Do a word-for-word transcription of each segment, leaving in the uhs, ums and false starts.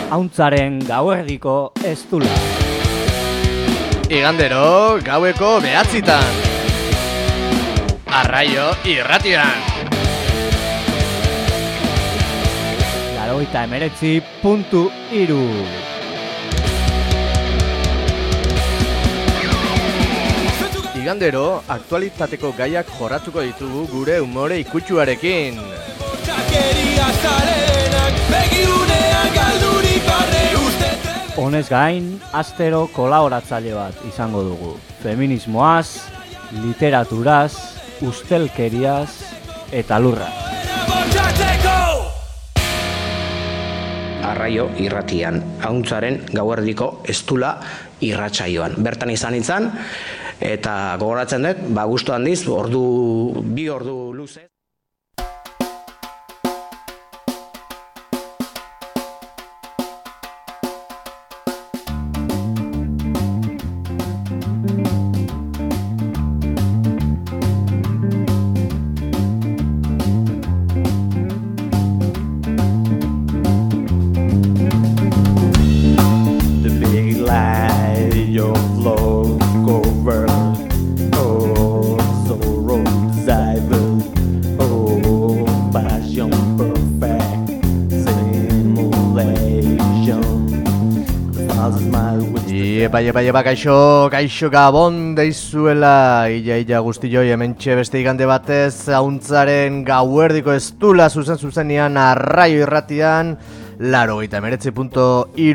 Auntzaren gauerdiko estula. Igandero gaueko behatzitan. Arraio irratian. Laurogeita hemeretzi puntu hiru. Igandero aktualitateko gaiak jorratuko ditugu gure umore ikutsuarekin. Honez gain, astero kolaboratzaile bat izango dugu. Feminismoaz, literaturaz, ustelkeriaz eta lurra. Arraio irratian, Auntzaren gauerdiko estula irratsaioan. Bertan izan izan, eta gogoratzen dut, ba gustu handiz, ordu, bi ordu luze. Epa, epa, epa, kaixo, kaixo gabon deizuela, illa, illa guztioi, hementxe beste igande batez, Auntzaren gauerdiko estula zuzen zuzenean arraio irratian, laurogeita hemeretzi puntu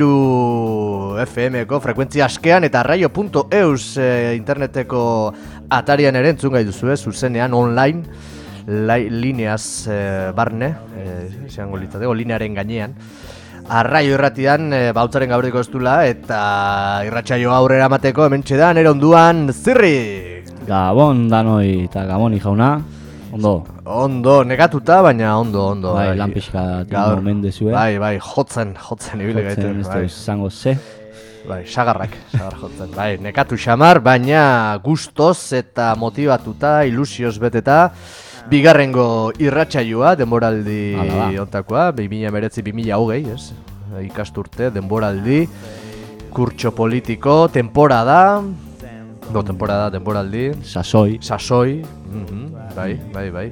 hiru F M-ko frekuentzia askean eta arraio puntu eus e, interneteko atarian ere entzun gai duzu, zuzenean online, lai, lineaz e, barne, e, izango litzateko, linearen gainean. Arraio irratian, e, Auntzaren gauerdiko estula eta irratsaio aurrera mateko hementxe da, nere onduan zirri! Gabon danoi eta gaboni jauna, ondo. Ondo, negatuta, baina ondo, ondo. Bai, lan pixka tingo mendezue. Bai, bai, jotzen, jotzen ibile gaitu. Jotzen, ez da izango ze. Bai, sagarrak, sagar jotzen. Bai, nekatu xamar, baina gustoz eta motivatuta, ilusioz beteta, bigarrengo irratsaioa, denboraldi ontakoa, bi mila hemeretzi bi mila hogei, ez? Ikasturte, denboraldi, kurtso politiko, temporada, no, temporada, denboraldi, sasoi, sasoi, mm-hmm, bai, bai, bai.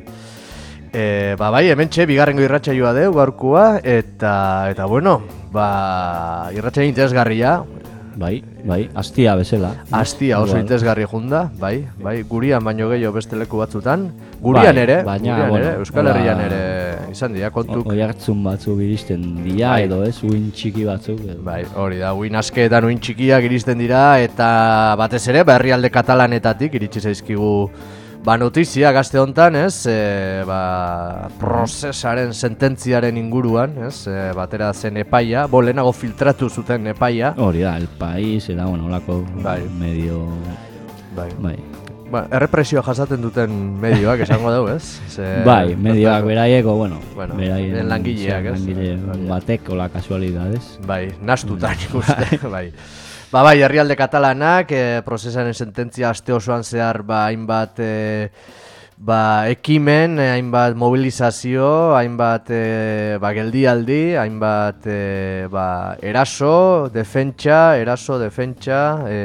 E, ba, bai, hementxe, bigarrengo irratsaioa deu, gaurkoa, eta, eta bueno, ba, irratsaio interesgarria. Bai, bai, astia bezala. Astia oso interesgarri junda, bai, bai, gurian baino gehiago beste leku batzutan. Gurian bai, ere, baina, gurian bueno, ere, Euskal Herrian ere izan dira, kontuk. Oi hartzun batzuk iristen dira, bai, edo ez, uin txiki batzuk. Edo. Bai, hori da, uin askeetan uin txikiak iristen dira, eta batez ere, ba, herrialde katalanetatik iritsi zaizkigu ba, notizia gazte hontan, ez, e, ba, prozesaren sententziaren inguruan, ez, e, batera zen epaia, bo lehenago filtratu zuten epaia. Hori da, El País, eta, bueno, olako bai, medio... Bai. Bai. Ba, errepresioa jasaten duten medioak esango dugu, ez? Ze, bai, medioak beraieko, bueno, bueno beraien langileak, ez? Langile batek, ola kasualidades. Bai, nastutan ikuste, bai. Ba, bai, herrialde katalanak, e, prozesaren sententzia aste osoan zehar, ba, hainbat, e, ba, ekimen, e, hainbat mobilizazio, hainbat, e, ba, geldialdi, hainbat, e, ba, eraso, defentsa, eraso, defentsa, e,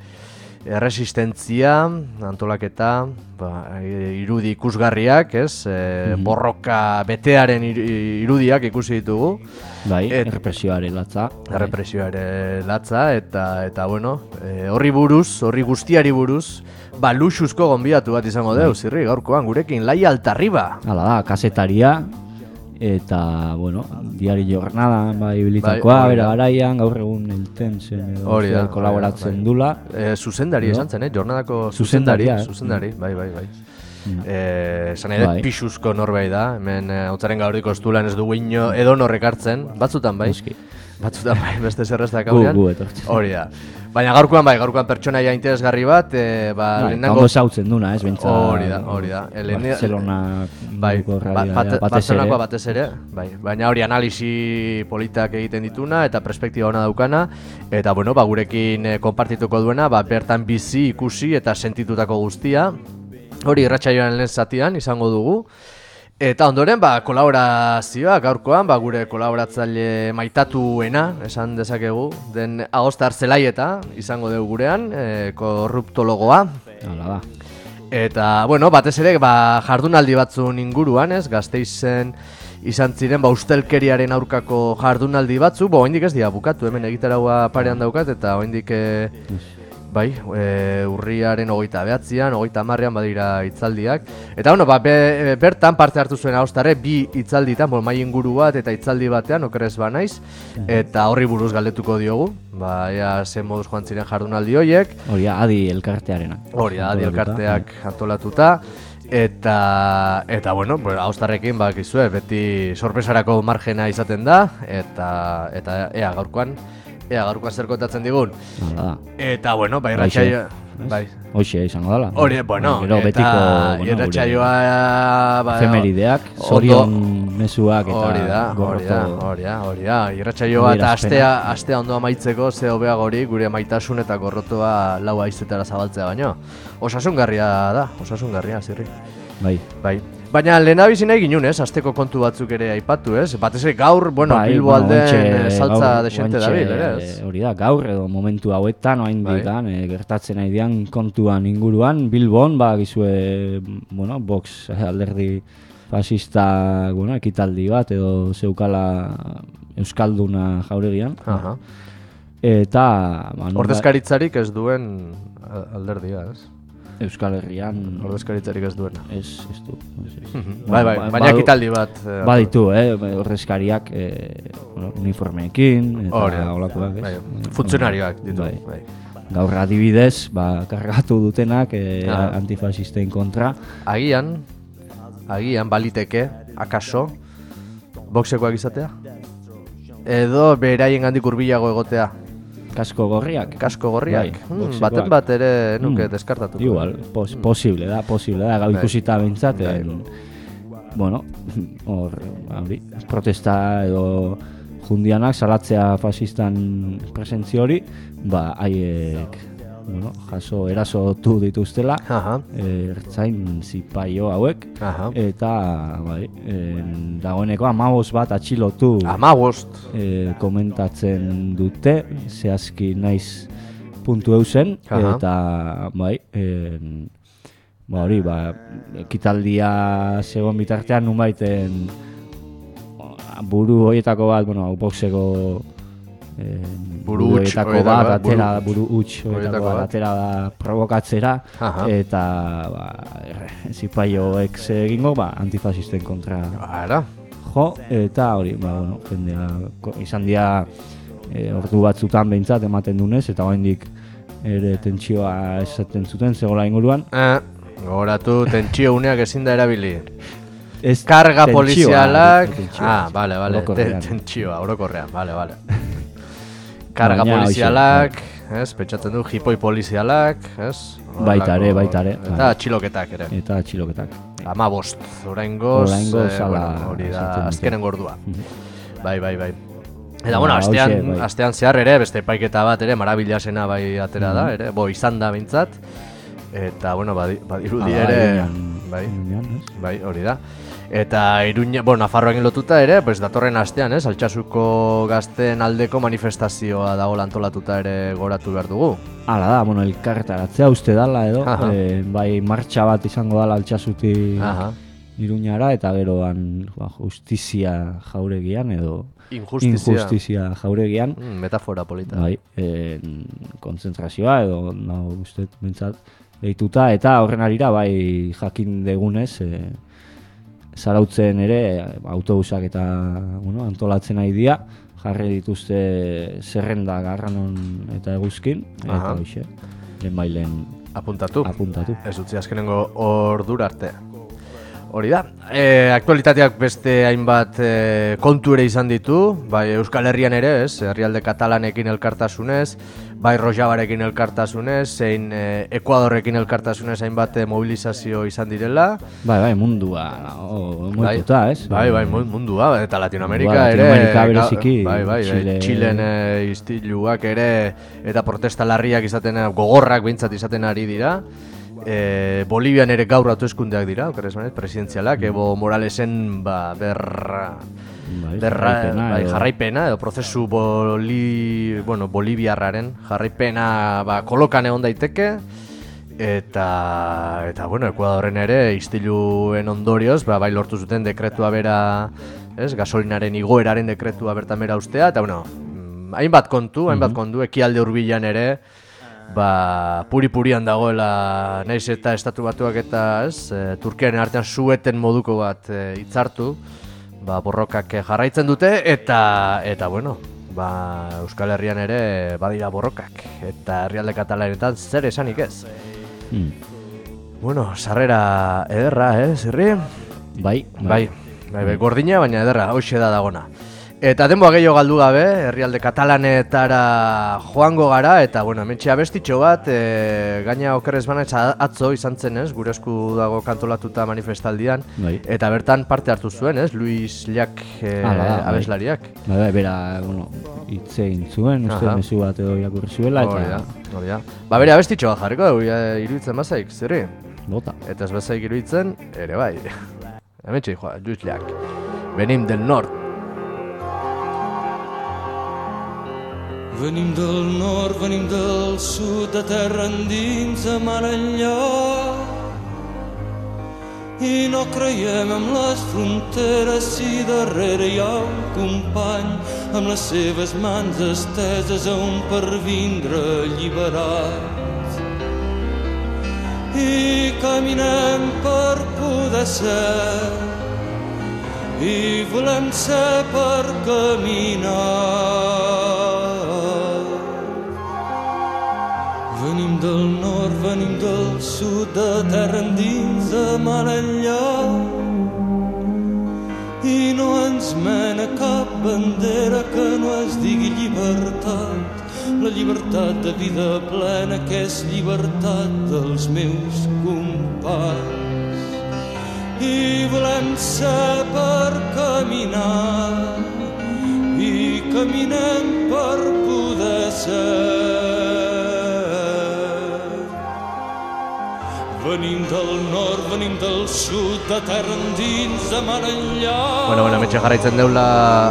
erresistentzia, antolaketa, ba, irudi ikusgarriak, ez? E, mm-hmm. Borroka betearen irudiak ikusi ditugu. Bai, errepresioare latza. Errepresioare latza, eta, eta bueno, e, horri buruz, horri guztiari buruz, ba, luxuzko gonbidatu bat izango deu, zirri, gaurkoan, gurekin, Laia Altarriba. Hala da, kasetaria, eta, bueno, diari jornada, bai, ibilitakoa, bai, bera garaian, gaur egun elten zen, edo, hori da, kolaboratzen bai, dula. E, zuzendari esan zen, eh? Jornadako zuzendari, zuzendari, bai, bai, bai. Mm. Eh, Zan edo bai, pixuzko norbait da, hemen Auntzaren gauerdiko estulan ez dugu ino edo norrek hartzen, batzutan bai, Eski. batzutan bai, beste zerreztak haurean, hori da. Baina gaurkoan bai, gaurkoan pertsonaia interesgarri bat, e, ba, bai, lehenako... zautzen duna, ez, bintza... Hori da, hori da. Barcelona... Bai, Barcelonakoa batez ere, bai. Baina hori analisi politak egiten dituna eta perspektiba ona daukana, eta bueno, ba, gurekin konpartituko duena, ba, bertan bizi, ikusi eta sentitutako guztia. Hori irratsaioaren lehen zatian izango dugu. Eta ondoren, ba, kolaborazioa, gaurkoan, ba, gure kolaboratzaile maitatuena, esan dezakegu, den Agostar Zelaieta, izango dugu gurean, e, korruptologoa. Hala da. Eta, bueno, batez ere, ba, jardunaldi batzun inguruan, ez, Gasteizen izan ziren, ba, ustelkeriaren aurkako jardunaldi batzu, bo, oraindik ez dira bukatu, hemen egitaraua parean daukat, eta oraindik e, bai, e, urriaren hogeita behatzian, hogeita hamarrean badira hitzaldiak. Eta, bueno, ba, be, bertan parte hartu zuen Agostarre, bi hitzalditan, bon, mai inguru bat eta hitzaldi batean, okerez ba naiz, eta horri buruz galdetuko diogu, ba, ea zen moduz joan ziren jardunaldi horiek. Hori da, adi elkartearena. Hori da, adi elkarteak antolatuta. Eta, eta bueno, Agostarrekin bakizue, beti sorpresarako margena izaten da, eta, eta ea gaurkoan, ea gaurkoan zer kontatzen digun. Hala da. Eta, bueno, bai, irratsaioa, bai. Hoxe izango dela. Hori, bueno, Gero eta betiko, bueno, irratsaioa, ba, efemerideak, zorion mezuak eta hori da, hori da, hori da, hori da. Irratsaioa eta astea, astea ondo amaitzeko ze hobeagori gure maitasun eta gorrotoa lau haizetara zabaltzea baino. Osasungarria da, osasungarria, zirri. Bai. Bai. Baina lehenabizi nahi ginen, ez? Asteko kontu batzuk ere aipatu, ez? Batez ere gaur, bueno, bai, Bilbo bueno, alden ontxe, saltza gaur, desente ontxe, dabil, ere, ez? Hori da, gaur edo momentu hauetan, oraindik Bai. e, gertatzen nahi dian kontuan inguruan, Bilbon, ba, gizue, bueno, Vox alderdi fascista, bueno, ekitaldi bat edo zeukala Euskalduna jauregian. Aha. Eta, ba, Ordezkaritzarik ez duen alderdia, ez? Euskal Herrian Ordezkaritzarik ez duena. Ez, ez du. Ez, ez. Bai, bai, baina ekitaldi bat. Eh, baditu, eh, ordezkariak eh, bueno, uniformeekin eta holakoak, ez? Bai, funtzionarioak ditu. Bai. Bai. Gaur adibidez, ba, kargatu dutenak eh, Ah. antifasisten kontra. Agian, agian baliteke, akaso, boxekoak izatea? Edo beraien gandik hurbilago egotea? Kasko gorriak. Kasko gorriak? Bai, hmm, boxekoak. baten bat ere nuke Hmm. deskartatuko. Igual, pos, posible da, posible da, gau Bai. ikusita behintzat, Bai. en, bueno, hor, hori, protesta edo jundianak salatzea fasistan presentzio hori, ba, haiek, bueno, jaso erasotu dituztela, Aha, eh, ertzain zipaio hauek, aha. eta, bai, en, dagoeneko hamabost bat atxilotu Hamabost. eh, komentatzen dute, zehazki naiz puntu eusen, Aha. eta, bai, en, ba hori, ba, ekitaldia zegoen bitartean nunbaiten buru horietako bat, bueno, hau boxeko en, Buru huts horietako horietako bat, bat, atera, buru- buru huts horietako horietako bat, bat. atera da provokatzera, Aha. eta, ba, erre, zipaioek ze egingo, ba, antifasisten kontra Ara. jo, eta hori, ba, bueno, jendea, ko- izan dira e, ordu batzutan behintzat ematen dunez, eta oraindik ere tentsioa esaten zuten zegoela inguruan. Eh, gogoratu, tentsio uneak ezin da erabili. Ez Karga tentsioa, polizialak... tentsioa, Ah, bale, bale. orokorrean. Ten- Tentsioa, orokorrean, bale, bale. Karga Baina, polizialak, ez, pentsatzen du, jipoi polizialak, ez? Baita ere, Horrelako- baita ere, Eta bai. atxiloketak ere. Eta atxiloketak. Hamabost, oraingoz, Oraingoz, eh, ala, bueno, hori da, esaten dute. azkenen gordua. Bai, bai, bai. Eta, Ba, bueno, astean, hoxe, bai. astean zehar ere, beste epaiketa bat ere, marabilasena bai atera da, ere, bo, izan da behintzat. Eta, bueno, badi, badirudi Hala, ere, Iruñan, bai, Iruñan, ez? bai, hori da. Eta Iruña, bueno, Nafarroarekin lotuta ere, pues datorren astean, ez, Altsasuko gazteen aldeko manifestazioa dago antolatuta ere goratu behar dugu. Hala da, bueno, elkarretaratzea uste dala edo, Aha. eh, bai martxa bat izango dala Altsasuti Aha. Iruñara, eta geroan ba, justizia jauregian edo Injustizia. injustizia jauregian. Mm, metafora polita. Bai, en, kontzentrazioa edo no, uste bentsat deituta, eta horren arira bai jakin degunez e, zarautzen ere autobusak eta bueno, antolatzen nahi dira, jarri dituzte zerrenda garranon eta eguzkin, Aha. eta hoxe, lehen bailen Apuntatu. apuntatu. Ez utzi azkenengo ordura arte. Hori da. E, aktualitateak beste hainbat e, kontu ere izan ditu, bai Euskal Herrian ere, ez, herrialde katalanekin elkartasunez, bai Rojabarekin elkartasunez, zein e, Ekuadorrekin elkartasunez hainbat e, mobilizazio izan direla. Bai, bai, mundua, oh, moituta, ez? Bai, bai, mu- mundua, eta Latinoamerika Ba, ere. Latinoamerika ga- bereziki, bai, bai, Chile- Txilen e, istiluak ere, eta protesta larriak izaten, gogorrak behintzat izaten ari dira. E, Bolivian ere gaur hauteskundeak dira, okerrez manez, presidenzialak, Evo Moralesen ba, berra, Bai, berra, jarraipena, bai, edo- jarraipena, edo prozesu boli, bueno, boliviarraren jarraipena ba, kolokan egon daiteke, eta, eta bueno, Ekuadorren ere istiluen ondorioz, ba, bai lortu zuten dekretua bera, ez, gasolinaren igoeraren dekretua bertan bera ustea, eta bueno, mm, hainbat kontu, hainbat kontu, ekialde hurbilan ere, ba, puri-purian dagoela, naiz eta estatu batuak eta, ez, e, Turkiaren artean sueten moduko bat e, hitzartu, ba, borrokak eh, jarraitzen dute, eta, eta bueno, ba, Euskal Herrian ere badira borrokak, eta herrialde katalanetan zer esanik ez. Hmm. Bueno, sarrera ederra, eh, zirri? Bai, Bai, bai, bai, gordina, baina ederra, hoxe da dagona. Eta denboa gehiago galdu gabe, herrialde katalanetara joango gara, eta bueno, hementxe abestitxo bat, e, gaina okerrez banaiz atzo izan zen, ez, gure esku dago kantolatuta manifestaldian, Bai. eta bertan parte hartu zuen, ez, Luis Llak e, Hala da, bai. abeslariak. Bai, bai, bera, bueno, hitz egin zuen, uste Aha. mezu bat edo irakurri zuela, Hori da, eta hori da. Ba, bere abestitxo bat jarriko dugu, ja, iruditzen bazaik, zerri? bota. Eta ez bazaik iruditzen, ere bai. Hementxe, joa, Luis Llak. Venim del nord. Venim del nord, venim del sud, de terra endins, a mar enllà. I no creiem en les fronteres si darrere hi ha un company amb les seves mans esteses a on per vindre alliberats. I caminem per poder ser i volem ser per caminar. Venim del nord, venim del sud, de terra endins, de mar enllà. I no ens mena cap bandera que no es digui llibertat, la llibertat de vida plena que és llibertat dels meus companys. I volem ser per caminar i caminem per poder ser. Venim del nord, venim del sud, de terra endins, de mar enllà. Bueno, bueno, hementxe jarraitzen deula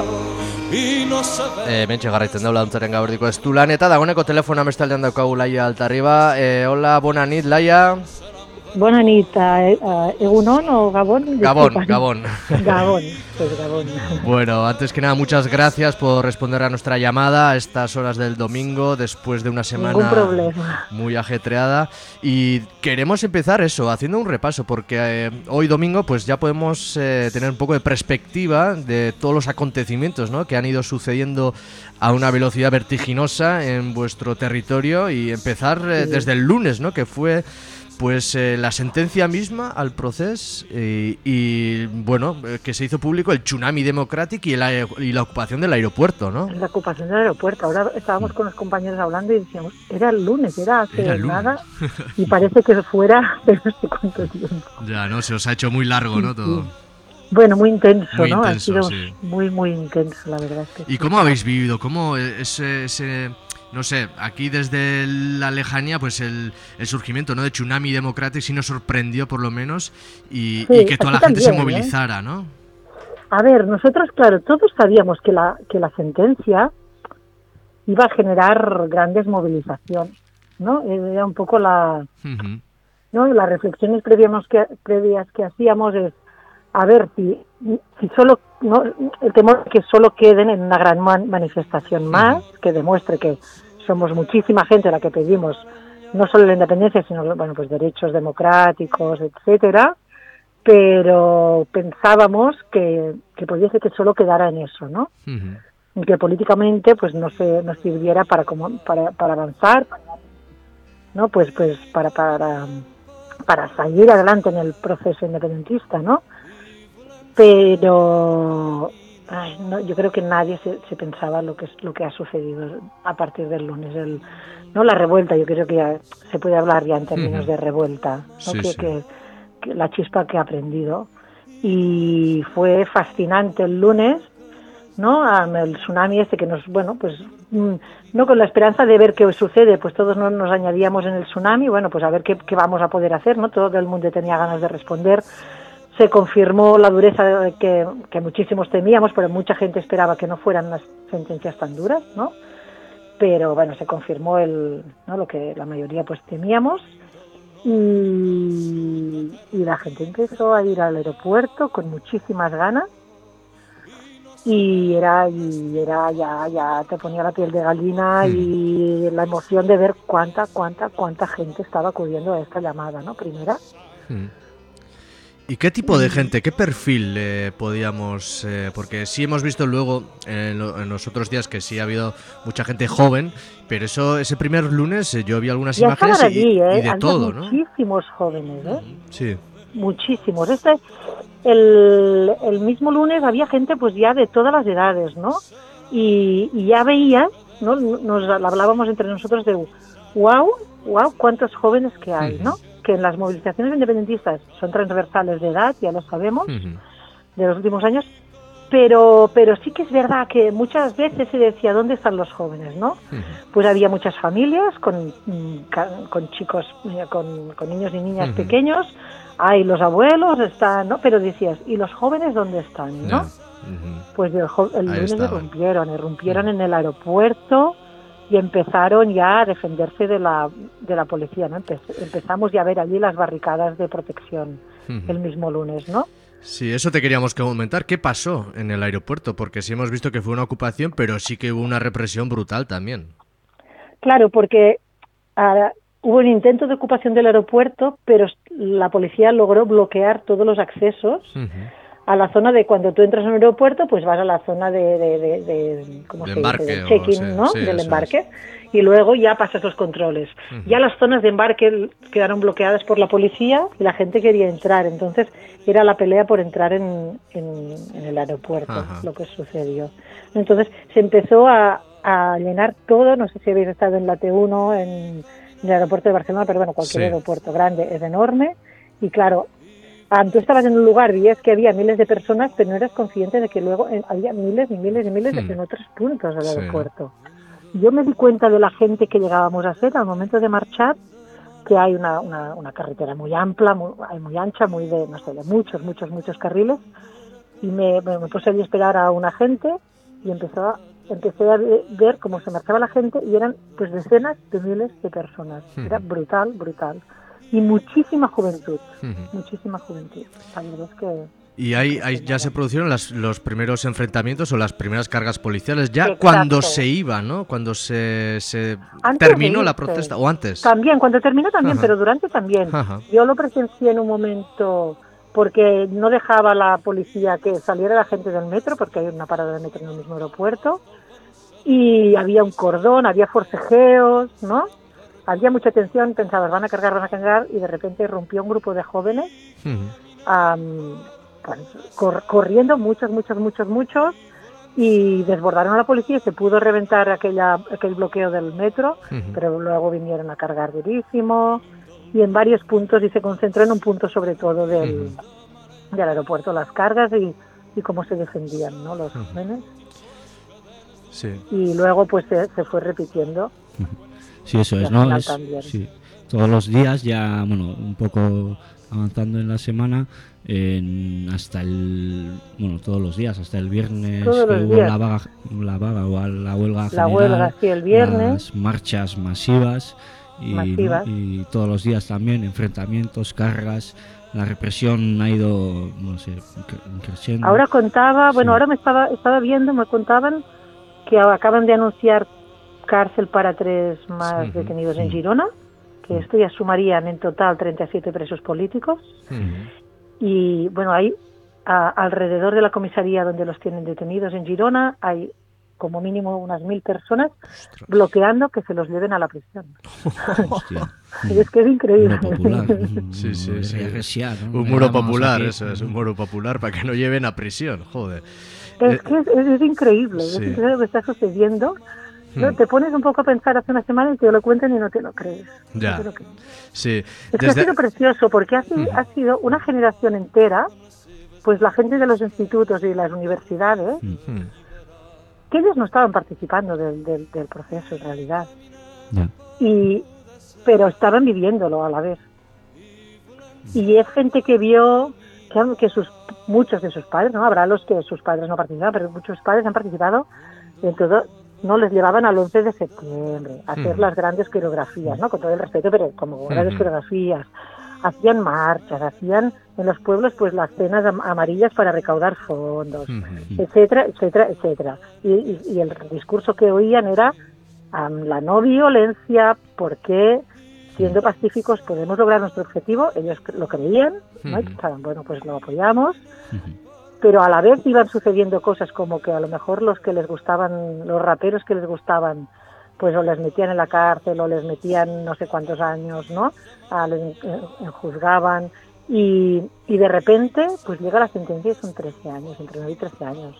I no sabem... E, mentxe garraitzen daula ontzaren gaberdiko estulan, eta dagoeneko telefona bestaldean daukagu Laia Altarriba. E, hola, bona nit, Laia. Bona nit, eh, eh, Egunon o Gabón. Gabón, Disculpa. Gabón. Gabón, pues Gabón. Bueno, antes que nada, muchas gracias por responder a nuestra llamada a estas horas del domingo, después de una semana Ningún problema. muy ajetreada. Y queremos empezar eso, haciendo un repaso, porque eh, hoy domingo pues ya podemos eh, tener un poco de perspectiva de todos los acontecimientos, ¿no?, que han ido sucediendo a una velocidad vertiginosa en vuestro territorio, y empezar eh, Sí. desde el lunes, ¿no?, que fue pues eh, la sentencia misma al proceso y, y bueno, eh, que se hizo público el tsunami democrático y, el, y la ocupación del aeropuerto, ¿no? La ocupación del aeropuerto. Ahora estábamos con los compañeros hablando y decíamos, era el lunes, era hace Era el lunes. nada, y parece que fuera de no sé cuánto tiempo. Ya, ¿no? Se os ha hecho muy largo, ¿no? Todo. Bueno, muy intenso, Muy ¿no? intenso, ha sido sí. muy, muy intenso, la verdad. Es que ¿Y sí. cómo habéis vivido? ¿Cómo ese, ese no sé, aquí desde la lejanía, pues el, el surgimiento, ¿no?, de Tsunami Democratic sí nos sorprendió por lo menos, y, Sí, y que toda la aquí gente también, se ¿eh? movilizara, ¿no? A ver, nosotros, claro, todos sabíamos que la, que la sentencia iba a generar grandes movilizaciones, ¿no? Era un poco la... Ujú. ¿no? Las reflexiones previas que, previas que hacíamos es, a ver, si, si solo, ¿no? el temor es que solo queden en una gran man- manifestación más, que demuestre que somos muchísima gente la que pedimos no solo la independencia, sino, bueno, pues derechos democráticos, etcétera, pero pensábamos que, que podía ser que solo quedara en eso, ¿no? Ujú. Y que políticamente pues no se nos sirviera para como para, para avanzar, ¿no? Pues pues para para para seguir adelante en el proceso independentista, ¿no? Pero ay, no, yo creo que nadie se, se pensaba lo que es lo que ha sucedido a partir del lunes, el, no la revuelta. Yo creo que ya se puede hablar ya en términos Ujú. de revuelta, ¿no? Sí, que, sí. que, que la chispa que ha aprendido, y fue fascinante el lunes ¿no? Um, el tsunami este que nos, bueno, pues mm, no con la esperanza de ver qué sucede, pues todos nos, nos añadíamos en el tsunami, bueno, pues a ver qué, qué vamos a poder hacer, ¿no? Todo el mundo tenía ganas de responder. Se confirmó la dureza que, que muchísimos temíamos, pero mucha gente esperaba que no fueran unas sentencias tan duras, ¿no? Pero bueno, se confirmó el, ¿no? Lo que la mayoría pues temíamos. Y, y la gente empezó a ir al aeropuerto con muchísimas ganas y era y era ya ya te ponía la piel de gallina mm. y la emoción de ver cuánta cuánta cuánta gente estaba acudiendo a esta llamada, ¿no? Primera. Mm. ¿Y qué tipo de gente, qué perfil eh, podíamos...? Eh, porque sí hemos visto luego eh, en, lo, en los otros días que sí ha habido mucha gente joven, pero eso ese primer lunes eh, yo vi algunas ya imágenes allí, y, ¿eh? y de Antes todo, ¿no? Muchísimos jóvenes, ¿eh? Sí. Muchísimos. Este, el, el mismo lunes había gente pues ya de todas las edades, ¿no? Y, y ya veías, ¿no? Nos hablábamos entre nosotros de wow, wow, cuántos jóvenes que hay, ¿no? Que en las movilizaciones independentistas son transversales de edad, ya lo sabemos, uh-huh. de los últimos años, pero pero sí que es verdad que muchas veces se decía, ¿dónde están los jóvenes, no? Uh-huh. Pues había muchas familias con, con chicos, con, con niños y niñas uh-huh. pequeños, hay los abuelos, están, ¿no? Pero decías, ¿y los jóvenes dónde están, no? Yeah. Uh-huh. Pues el, el lunes irrumpieron, irrumpieron uh-huh. en el aeropuerto, y empezaron ya a defenderse de la de la policía, ¿no? Empe- empezamos ya a ver allí las barricadas de protección uh-huh. el mismo lunes, ¿no? Sí, eso te queríamos comentar. ¿Qué pasó en el aeropuerto? Porque sí hemos visto que fue una ocupación, pero sí que hubo una represión brutal también. Claro, porque uh, hubo un intento de ocupación del aeropuerto, pero la policía logró bloquear todos los accesos uh-huh. a la zona de cuando tú entras en un aeropuerto, pues vas a la zona de, de, de, de ¿cómo de se embarque, dice? Del check-in, sí, ¿no? Sí, del embarque. Es. Y luego ya pasas los controles. Uh-huh. Ya las zonas de embarque quedaron bloqueadas por la policía y la gente quería entrar. Entonces era la pelea por entrar en, en, en el aeropuerto, uh-huh. lo que sucedió. Entonces se empezó a, a llenar todo. No sé si habéis estado en la T uno, en, en el aeropuerto de Barcelona, pero bueno, cualquier sí. aeropuerto grande es enorme. Y claro, Ah, tú estabas en un lugar, veías que había miles de personas, pero no eras consciente de que luego eh, había miles y miles y miles hmm. en otros puntos del sí. aeropuerto. Yo me di cuenta de la gente que llegábamos a ser al momento de marchar, que hay una, una, una carretera muy amplia, muy, muy ancha, muy de, no sé, de muchos, muchos, muchos carriles, y me, me, me puse allí a esperar a una gente y empezó a, empecé a ver cómo se marchaba la gente y eran pues decenas de miles de personas. Hmm. Era brutal, brutal. Y muchísima juventud, uh-huh. muchísima juventud. La verdad es que... Y ahí, ahí ya se produjeron las, los primeros enfrentamientos o las primeras cargas policiales, ya Exacto. cuando se iba, ¿no? Cuando se, se terminó la protesta, o antes. También, cuando terminó también, uh-huh. pero durante también. Uh-huh. Yo lo presencié en un momento porque no dejaba la policía que saliera la gente del metro, porque hay una parada de metro en el mismo aeropuerto, y había un cordón, había forcejeos, ¿no? Había mucha tensión, pensabas, van a cargar, van a cargar, y de repente irrumpió un grupo de jóvenes, uh-huh. um, pues, cor- corriendo, muchos, muchos, muchos, muchos, y desbordaron a la policía y se pudo reventar aquella, aquel bloqueo del metro, uh-huh. pero luego vinieron a cargar durísimo, y en varios puntos, y se concentró en un punto sobre todo del, uh-huh. del aeropuerto, las cargas y, y cómo se defendían, ¿no? Los uh-huh. jóvenes. Sí. Y luego pues se, se fue repitiendo. Uh-huh. Sí, eso es, ¿no? Es, sí, todos los días ya, bueno, un poco avanzando en la semana, en, hasta el, bueno, todos los días, hasta el viernes todos que los hubo días. la vaga, la vaga o la huelga la general, huelga, sí, el viernes, las marchas masivas y, masivas. ¿no? y todos los días también enfrentamientos, cargas. La represión ha ido, no sé, creciendo. Ahora contaba, bueno, sí. ahora me estaba estaba viendo, me contaban que acaban de anunciar cárcel para tres más sí, detenidos sí. en Girona, que esto ya sumarían en total treinta y siete presos políticos. Sí. Y bueno, hay a, alrededor de la comisaría donde los tienen detenidos en Girona, hay como mínimo unas mil personas Ostras. bloqueando que se los lleven a la prisión. Es que es increíble. Un muro popular. Un, sí, sí, sí. Resia, ¿no? Un muro popular, eso es, un muro popular para que no lleven a prisión, joder. Es eh, que es, es, es increíble, sí. es increíble lo que está sucediendo. ¿No? Te pones un poco a pensar hace una semana y te lo cuentan y no te lo crees. Ya. No te lo crees. Sí. Es Desde... que ha sido precioso porque ha sido, ha sido una generación entera, pues la gente de los institutos y las universidades, que ellos no estaban participando del, del, del proceso en realidad, Ya. y pero estaban viviéndolo a la vez. Y es gente que vio que, que sus muchos de sus padres, no habrá los que sus padres no participaban, pero muchos padres han participado, y entonces no les llevaban al once de septiembre a hacer Mm. las grandes coreografías, ¿no? Con todo el respeto, pero como grandes Ujú. coreografías. Hacían marchas, hacían en los pueblos pues las cenas am- amarillas para recaudar fondos, Ujú. etcétera, etcétera, etcétera. Y, y, y el discurso que oían era um, la no violencia, porque siendo pacíficos podemos lograr nuestro objetivo. Ellos cre- lo creían, ¿no? Y Ujú. pensaban, bueno, pues lo apoyamos, Ujú. pero a la vez iban sucediendo cosas como que a lo mejor los que les gustaban, los raperos que les gustaban, pues o les metían en la cárcel o les metían no sé cuántos años, ¿no? A, les eh, juzgaban, y, y de repente pues llega la sentencia y son trece años, entre nueve y trece años.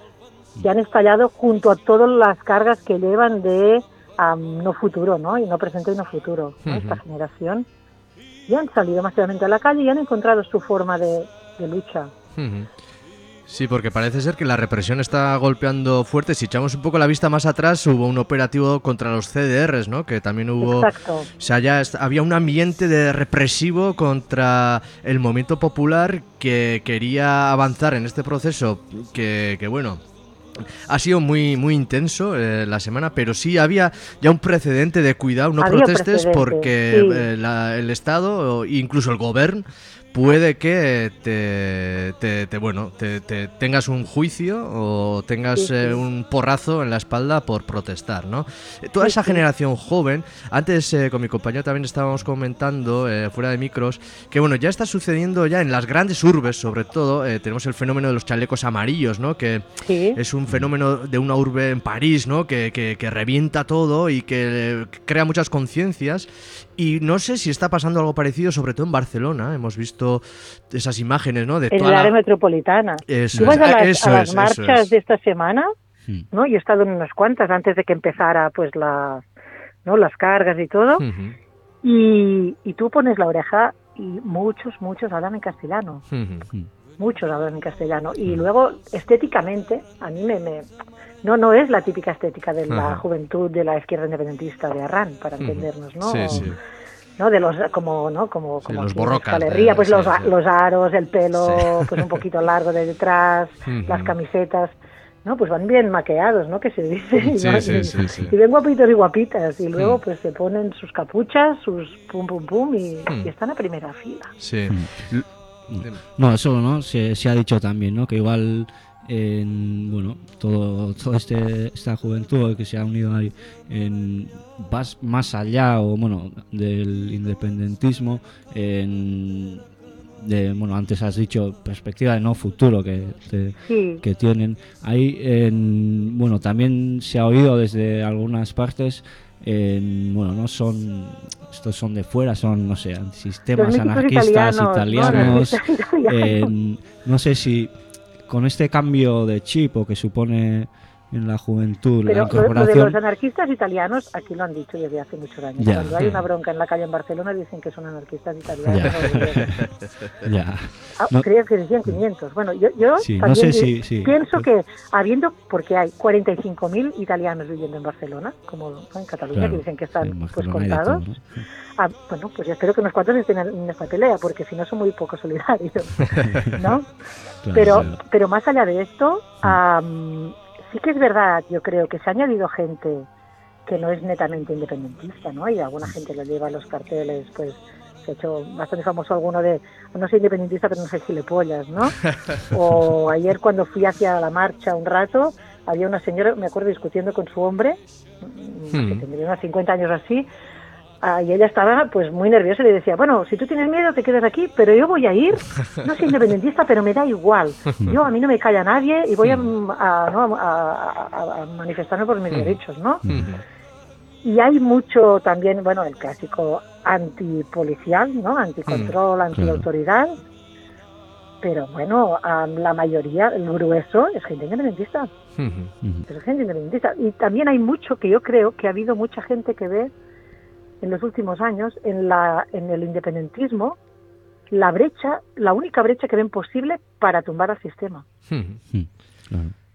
Y han estallado junto a todas las cargas que llevan de um, no futuro, ¿no? Y no presente y no futuro, ¿no? Ujú. Esta generación. Y han salido masivamente a la calle y han encontrado su forma de, de lucha. Ujú. Sí, porque parece ser que la represión está golpeando fuerte. Si echamos un poco la vista más atrás, hubo un operativo contra los C D Rs, ¿no? Que también hubo... Exacto. O sea, ya est- había un ambiente de represivo contra el movimiento popular que quería avanzar en este proceso que, que bueno... Ha sido muy muy intenso eh, la semana, pero sí había ya un precedente de cuidado, no Había protestes precedente, porque sí. eh, la- el Estado o incluso el gobierno puede que te, te, te, bueno te, te tengas un juicio o tengas Sí, sí. eh, un porrazo en la espalda por protestar, ¿no? Toda Sí, esa sí. generación joven, antes eh, con mi compañero también estábamos comentando eh, fuera de micros que bueno, ya está sucediendo ya en las grandes urbes, sobre todo eh, tenemos el fenómeno de los chalecos amarillos, ¿no? Que Sí. es un fenómeno de una urbe en París, ¿no? Que, que, que revienta todo y que eh, crea muchas conciencias. Y no sé si está pasando algo parecido, sobre todo en Barcelona. Hemos visto esas imágenes, ¿no? De En toda el la... área metropolitana. Eso Tú vas es, a las, eso a las es, eso marchas es. de esta semana, Mm. ¿no? Yo he estado en unas cuantas antes de que empezara pues la, ¿no? las cargas y todo, Ujú, y, y tú pones la oreja y muchos, muchos hablan en castellano. ujú, Muchos hablan en castellano. Y luego, estéticamente, a mí me... me no no es la típica estética de la Ajá. juventud de la izquierda independentista de Arran, para Ujú. entendernos, ¿no? Sí, sí. ¿No? De los como no como Sí, como los aquí en borrocas Euskal Herria, de- pues sí, los, a- sí. los aros, el pelo Sí. pues un poquito largo de detrás, Ujú. las camisetas, no, pues van bien maqueados, ¿no? Que se dice, y, Sí, van- sí, sí, sí. y ven guapitos y guapitas, y luego Mm. pues se ponen sus capuchas, sus pum pum pum, y, Mm. y están a primera fila. Sí. Mm. No, eso, ¿no? Se, se ha dicho también, ¿no? Que igual, en, bueno, todo, todo este esta juventud que se ha unido ahí, en, vas más allá, o bueno, del independentismo, en, de, bueno, antes has dicho perspectiva de no futuro que, te- Sí. que tienen. Ahí, en, bueno, también se ha oído desde algunas partes. En, bueno, no son, estos son de fuera, son, no sé, sistemas Los míticos anarquistas italianos, ¿no? italianos. Anarquistas italianos. En- no sé si con este cambio de chip o que supone en la juventud la Pero lo, lo de incorporación. los anarquistas italianos, aquí lo han dicho desde hace muchos años. Ya. Cuando hay una bronca en la calle en Barcelona dicen que son anarquistas italianos. Ya. o griegos. Ya. Ah, No- creías que decían quinientos. Bueno, yo, yo Sí, no también sé di- si- sí. pienso que habiendo, porque hay cuarenta y cinco mil italianos viviendo en Barcelona, como ¿no? en Cataluña, Claro, que dicen que en están pues Barcelona hay de contados. todo, ¿no? Ah, bueno, pues yo espero que unos cuantos estén en en esta pelea, porque si no son muy poco solidarios, ¿no? Claro, pero, claro. pero más allá de esto, am, sí que es verdad, yo creo que se ha añadido gente que no es netamente independentista, ¿no? Y alguna gente lo lleva a los carteles, pues se ha hecho bastante famoso alguno de, no soy independentista, pero no soy gilipollas, ¿no? O ayer cuando fui hacia la marcha un rato, había una señora, me acuerdo, discutiendo con su hombre, que Hmm. tendría unos cincuenta años así, ah, y ella estaba pues muy nerviosa y le decía, bueno, si tú tienes miedo te quedas aquí, pero yo voy a ir, no soy independentista, pero me da igual, yo a mí no me calla nadie y voy a, a, ¿no? a, a- a manifestarme por mis derechos, ¿no? Y hay mucho también, bueno, el clásico antipolicial, ¿no? Anticontrol, antiautoridad, pero bueno, am, la mayoría, el grueso, es gente independentista. Ujú. Es gente independentista. Y también hay mucho que yo creo que ha habido mucha gente que ve en los últimos años en la en el independentismo la brecha, la única brecha que ven posible para tumbar al sistema. Ujú. Mm, claro.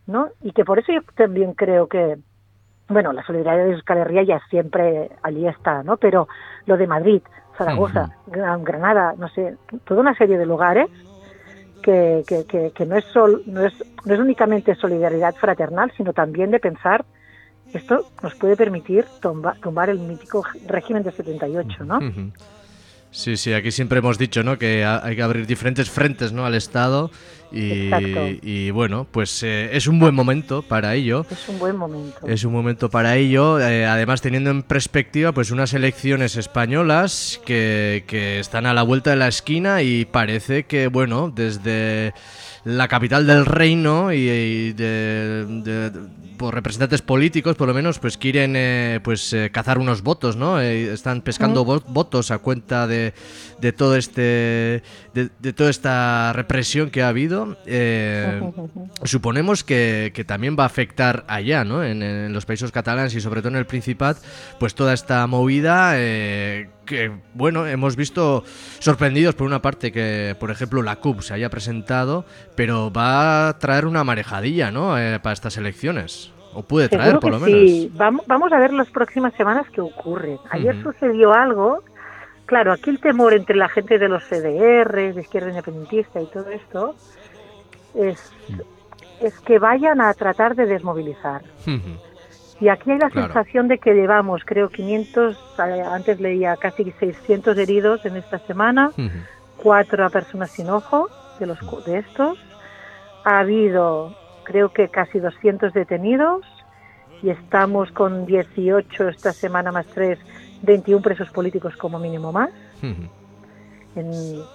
¿no? Y que por eso yo también creo que, bueno, la solidaridad de Euskal Herria ya siempre allí está, ¿no? Pero lo de Madrid, Zaragoza, uh-huh. Granada, no sé, toda una serie de lugares que, que, que, que no es sol, no es no es únicamente solidaridad fraternal, sino también de pensar esto nos puede permitir tumba, tumbar el mítico régimen de setenta y ocho, ¿no? Uh-huh. Sí, sí, aquí siempre hemos dicho, ¿no?, que hay que abrir diferentes frentes, ¿no?, al Estado y, y bueno, pues eh, es un buen momento para ello. Es un buen momento. Es un momento para ello, eh, además teniendo en perspectiva pues unas elecciones españolas que, que están a la vuelta de la esquina y parece que, bueno, desde la capital del reino y, y de, de, de por representantes políticos, por lo menos, pues quieren eh, pues eh, cazar unos votos, ¿no? Eh, están pescando vo- votos a cuenta de, de todo este de, de toda esta represión que ha habido. Eh, suponemos que, que también va a afectar allá, ¿no? En, en los países catalanes y sobre todo en el Principat, pues toda esta movida eh, que, bueno, hemos visto sorprendidos por una parte que, por ejemplo, la C U P se haya presentado, pero va a traer una marejadilla, ¿no?, eh, para estas elecciones. O puede traer, por lo menos. Sí, vamos, vamos a ver las próximas semanas qué ocurre. Ayer uh-huh. sucedió algo. Claro, aquí el temor entre la gente de los C D R, de izquierda independentista y todo esto, es, es que vayan a tratar de desmovilizar. Uh-huh. Y aquí hay la claro. sensación de que llevamos, creo, quinientos, antes leía casi seiscientos heridos en esta semana, uh-huh. cuatro a personas sin ojo de, los, de estos. Ha habido, creo que casi doscientos detenidos y estamos con dieciocho esta semana más tres, veintiún presos políticos como mínimo más. Uh-huh. En,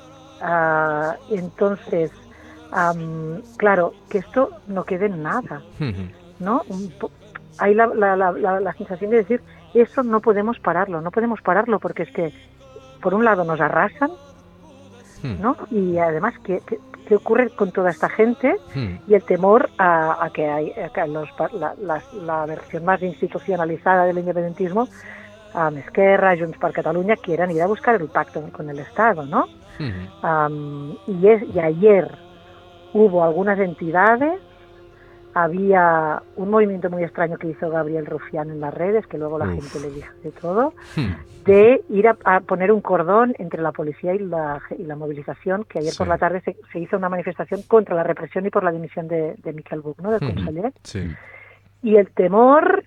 uh, entonces, um, claro, que esto no quede en nada, uh-huh. ¿no? Un po- hay la, la, la, la, la sensación de decir, eso no podemos pararlo, no podemos pararlo porque es que, por un lado, nos arrasan, uh-huh. ¿no? Y además, ¿qué, qué, qué ocurre con toda esta gente? Uh-huh. Y el temor a, a que, hay, a que los, la, la, la versión más institucionalizada del independentismo, a Esquerra, Junts per Catalunya, quieran ir a buscar el pacto con el Estado, ¿no? Uh-huh. Um, y, es, y ayer hubo algunas entidades, había un movimiento muy extraño que hizo Gabriel Rufián en las redes, que luego la Uf. gente le dijo de todo, uh-huh. de ir a, a poner un cordón entre la policía y la, y la movilización, que ayer sí. por la tarde se, se hizo una manifestación contra la represión y por la dimisión de, de Miquel Buch, ¿no?, del uh-huh. conseller. Sí. Y el temor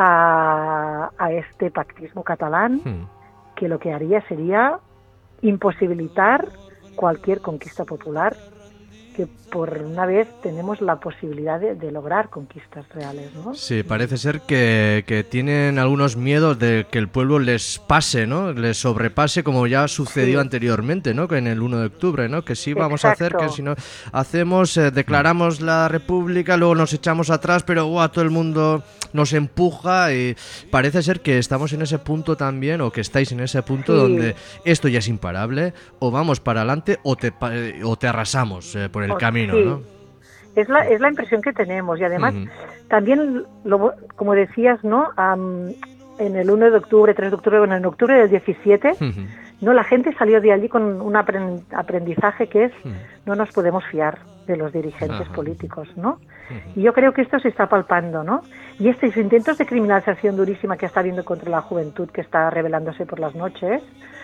a, a este pactismo catalán, hmm. que lo que haría sería imposibilitar cualquier conquista popular, que por una vez tenemos la posibilidad de, de lograr conquistas reales, ¿no? Sí, parece ser que, que tienen algunos miedos de que el pueblo les pase, ¿no?, les sobrepase, como ya sucedió sí. anteriormente, ¿no?, que en el uno de octubre, ¿no?, que sí vamos Exacto. a hacer, que si no hacemos, eh, declaramos la república, luego nos echamos atrás, pero wow, todo el mundo nos empuja y parece ser que estamos en ese punto también, o que estáis en ese punto sí. donde esto ya es imparable, o vamos para adelante o te, o te arrasamos eh, por el camino, sí. ¿no? Es la, es la impresión que tenemos y además uh-huh. también, lo, como decías, ¿no? Um, en el uno de octubre, tres de octubre, bueno, en octubre del diecisiete, uh-huh. no, la gente salió de allí con un aprendizaje que es uh-huh. no nos podemos fiar de los dirigentes uh-huh. políticos, ¿no? Uh-huh. Y yo creo que esto se está palpando, ¿no? Y estos intentos de criminalización durísima que está habiendo contra la juventud, que está revelándose por las noches,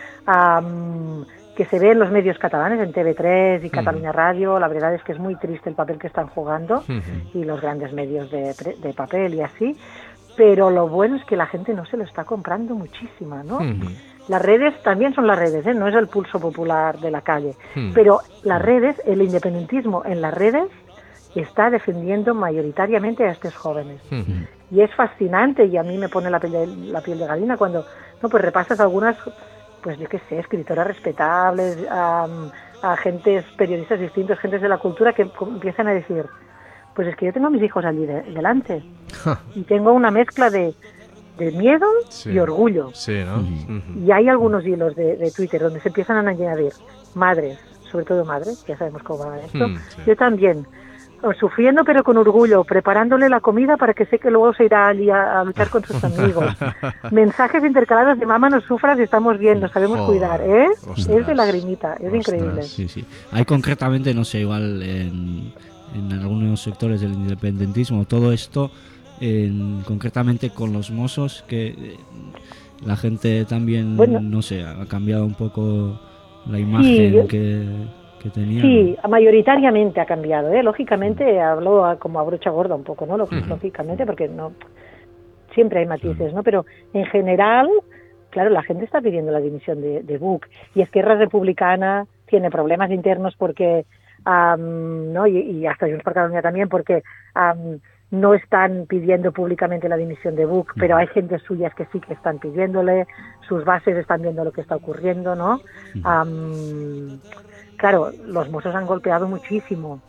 um, que se ve en los medios catalanes, en T V tres y uh-huh. Cataluña Radio, la verdad es que es muy triste el papel que están jugando uh-huh. y los grandes medios de, de papel y así, pero lo bueno es que la gente no se lo está comprando muchísima, ¿no? Uh-huh. Las redes también son las redes, ¿eh? No es el pulso popular de la calle, uh-huh. pero las redes, el independentismo en las redes está defendiendo mayoritariamente a estos jóvenes. Uh-huh. Y es fascinante y a mí me pone la piel de, la piel de gallina cuando no pues repasas algunas, pues yo qué sé, escritoras respetables, um, agentes, periodistas distintos, gentes de la cultura que empiezan a decir, pues es que yo tengo a mis hijos allí de, delante y tengo una mezcla de, de miedo sí. y orgullo. Sí, ¿no? Uh-huh. Y hay algunos hilos de, de Twitter donde se empiezan a añadir madres, sobre todo madres, ya sabemos cómo va esto, uh-huh, sí. yo también, sufriendo pero con orgullo, preparándole la comida para que sé que luego se irá allí a, a luchar con sus amigos. Mensajes intercalados de mamá, no sufras, estamos bien, nos sabemos oh, cuidar, ¿eh? Ostras, es de lagrimita, es ostras, increíble. Sí, sí. Hay concretamente, no sé, igual en, en algún determinados sectores del independentismo, todo esto, en, concretamente con los mozos, que eh, la gente también, bueno, no sé, ha cambiado un poco la imagen sí, que, que tenía. Sí, mayoritariamente ha cambiado, ¿eh? Lógicamente, mm. hablo a, como a brocha gorda un poco, ¿no? Lógicamente, porque no siempre hay matices, ¿no? Pero en general, claro, la gente está pidiendo la dimisión de, de Buch, y Esquerra Republicana tiene problemas internos porque, um, ¿no? Y, y hasta Junts per Catalunya también, porque um, no están pidiendo públicamente la dimisión de Buch, pero hay gente suyas que sí que están pidiéndole, sus bases están viendo lo que está ocurriendo, ¿no? Um, claro, los mozos han golpeado muchísimo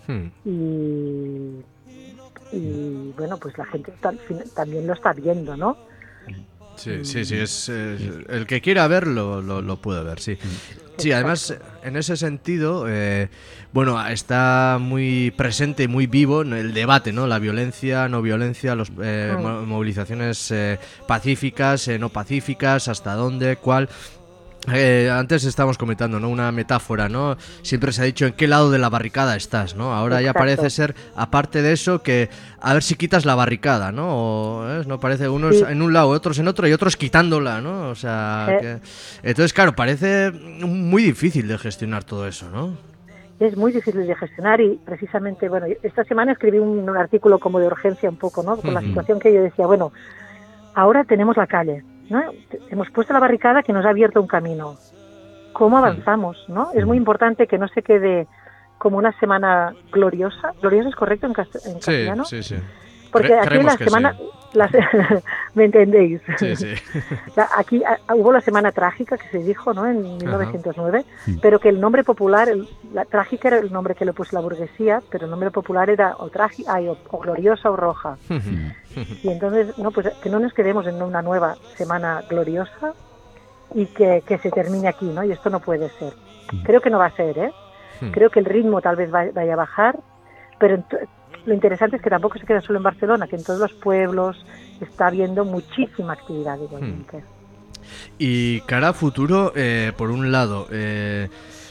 y, y bueno, pues la gente está, también lo está viendo, ¿no? Sí, sí, sí, es, es el que quiera verlo lo, lo puede ver, sí. Sí, además, en ese sentido, eh, bueno, está muy presente y muy vivo el debate, ¿no? La violencia, no violencia, las eh, mm. movilizaciones eh, pacíficas, eh, no pacíficas, hasta dónde, cuál... Eh, antes estábamos comentando, ¿no? Una metáfora, ¿no? Siempre se ha dicho en qué lado de la barricada estás, ¿no? Ahora Exacto. ya parece ser, aparte de eso, que a ver si quitas la barricada, ¿no? O, ¿eh? ¿no? Parece unos sí. en un lado, otros en otro y otros quitándola, ¿no? O sea, eh. que... entonces, claro, parece muy difícil de gestionar todo eso, ¿no? Es muy difícil de gestionar y precisamente, bueno, esta semana escribí un, un artículo como de urgencia un poco, ¿no? Con uh-huh. la situación que yo decía, bueno, ahora tenemos la calle, ¿no? Hemos puesto la barricada que nos ha abierto un camino. ¿Cómo avanzamos, no? Es muy importante que no se quede como una semana gloriosa. ¿Gloriosa es correcto en, cast- en castellano? Sí, sí, sí. Porque Cre- aquí la semana... Sí. La se- ¿Me entendéis? Sí, sí. La, aquí a, hubo la semana trágica que se dijo, ¿no? En mil novecientos nueve, uh-huh. pero que el nombre popular, el, la trágica era el nombre que le puso la burguesía, pero el nombre popular era o, tragi- ay, o, o gloriosa o roja. Uh-huh. Y entonces, no, pues que no nos quedemos en una nueva semana gloriosa y que, que se termine aquí, ¿no? Y esto no puede ser. Uh-huh. Creo que no va a ser, ¿eh? Uh-huh. Creo que el ritmo tal vez vaya a bajar, pero ent- lo interesante es que tampoco se queda solo en Barcelona, que en todos los pueblos está habiendo muchísima actividad igualmente. Hmm. Y cara a futuro, eh, por un lado, eh,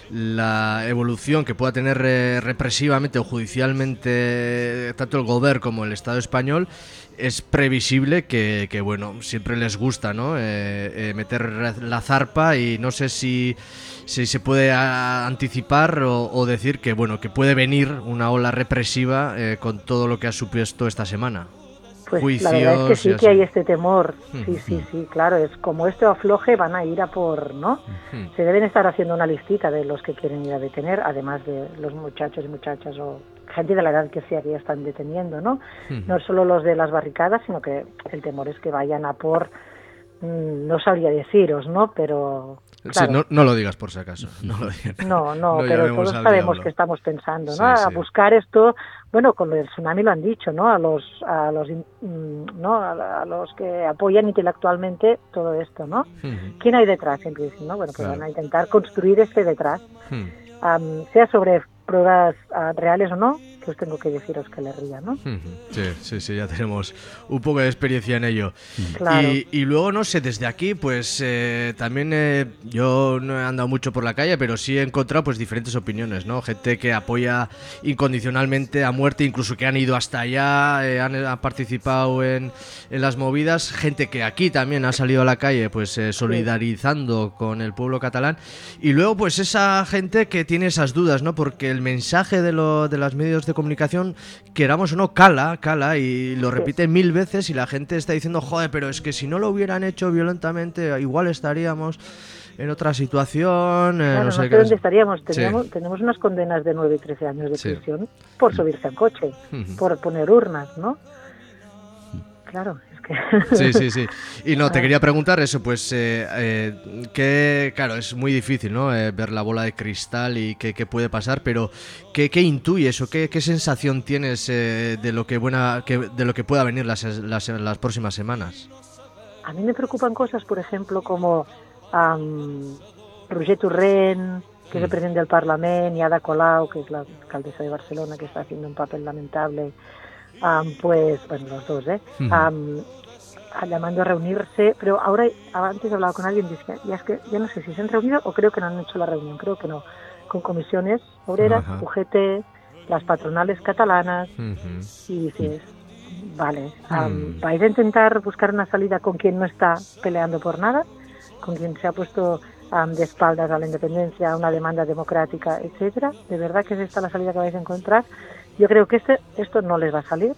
la evolución que pueda tener eh, represivamente o judicialmente tanto el Gobierno como el Estado español, es previsible que, que bueno, siempre les gusta, ¿no? Eh, eh, meter la zarpa y no sé si... si se puede a, anticipar o, o decir que bueno que puede venir una ola represiva eh, con todo lo que ha supuesto esta semana. Pues Juicios, la verdad es que sí que hay este temor. Sí, sí, sí, claro. Es como esto afloje, van a ir a por, ¿no? Uh-huh. Se deben estar haciendo una listita de los que quieren ir a detener, además de los muchachos y muchachas o gente de la edad que sea que ya están deteniendo, ¿no? Uh-huh. No solo los de las barricadas, sino que el temor es que vayan a por, mmm, no sabría deciros, ¿no? Pero... Claro. Sí, no, no lo digas por si acaso. No, lo digas. no, no, no pero todos sabemos que estamos pensando, ¿no? Sí, a sí. buscar esto, bueno, con el tsunami lo han dicho, ¿no? A los, a los, no, a los que apoyan intelectualmente todo esto, ¿no? Uh-huh. ¿Quién hay detrás? Siempre dicen, ¿no? Bueno, pues claro. van a intentar construir este detrás, uh-huh. um, sea sobre pruebas uh, reales o no, que os tengo que deciros que le ría, ¿no? Sí, sí, sí, ya tenemos un poco de experiencia en ello. Claro. Y, y luego, no sé, desde aquí, pues eh, también eh, yo no he andado mucho por la calle, pero sí he encontrado pues diferentes opiniones, ¿no? Gente que apoya incondicionalmente a muerte, incluso que han ido hasta allá, eh, han, han participado en, en las movidas, gente que aquí también ha salido a la calle, pues eh, solidarizando sí. con el pueblo catalán, y luego pues esa gente que tiene esas dudas, ¿no? Porque el mensaje de, lo, de los medios de comunicación, queramos o no, cala, cala y lo repite mil veces y la gente está diciendo, joder, pero es que si no lo hubieran hecho violentamente, igual estaríamos en otra situación. Eh, claro, no sé, no sé dónde estaríamos. Tenemos, sí. tenemos unas condenas de nueve y trece años de sí. prisión por subirse al coche, uh-huh. por poner urnas, ¿no? Claro. Sí, sí, sí. Y no, te quería preguntar eso, pues, eh, eh, que, claro, es muy difícil, ¿no? Eh, ver la bola de cristal y qué, qué puede pasar, pero ¿qué, qué intuyes o qué, qué sensación tienes eh, de lo que buena, que, de lo que pueda venir las, las, las próximas semanas? A mí me preocupan cosas, por ejemplo, como um, Roger Torrent, que es el presidente del Parlamento, y Ada Colau, que es la alcaldesa de Barcelona, que está haciendo un papel lamentable. Um, pues, bueno, los dos, ¿eh? Um, llamando a reunirse, pero ahora, antes he hablado con alguien, dice, ya es que ya no sé si se han reunido o creo que no han hecho la reunión, creo que no, con comisiones obreras, Ajá. U G T, las patronales catalanas, Uh-huh. y dices, vale, um, mm. vais a intentar buscar una salida con quien no está peleando por nada, con quien se ha puesto um, de espaldas a la independencia, a una demanda democrática, etcétera. ¿De verdad que es esta la salida que vais a encontrar? Yo creo que este, esto no les va a salir.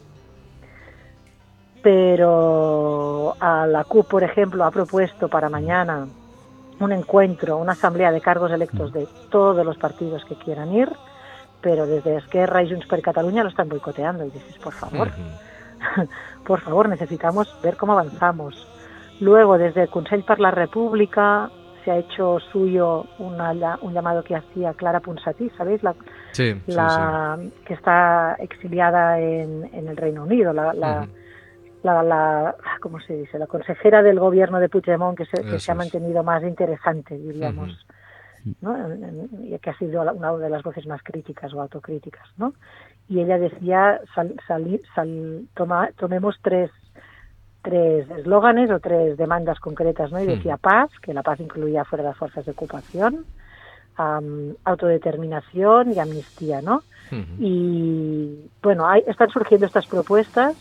Pero a la C U P, por ejemplo, ha propuesto para mañana un encuentro, una asamblea de cargos electos de todos los partidos que quieran ir, pero desde Esquerra y Junts per Catalunya lo están boicoteando. Y dices, por favor, uh-huh. por favor, necesitamos ver cómo avanzamos. Luego, desde el Consell per la República se ha hecho suyo una, un llamado que hacía Clara Ponsatí, ¿sabéis? La, sí, la sí, sí. que está exiliada en, en el Reino Unido, la... la uh-huh. La, la, ¿cómo se dice? La consejera del gobierno de Puigdemont que se, que se ha mantenido más interesante, diríamos, uh-huh. ¿no? Y que ha sido una de las voces más críticas o autocríticas, ¿no? Y ella decía, sal, sal, sal, toma, tomemos tres tres eslóganes o tres demandas concretas, ¿no? Y decía paz, que la paz incluía fuera de fuerzas de ocupación, um, autodeterminación y amnistía, ¿no? Uh-huh. Y, bueno, hay, están surgiendo estas propuestas.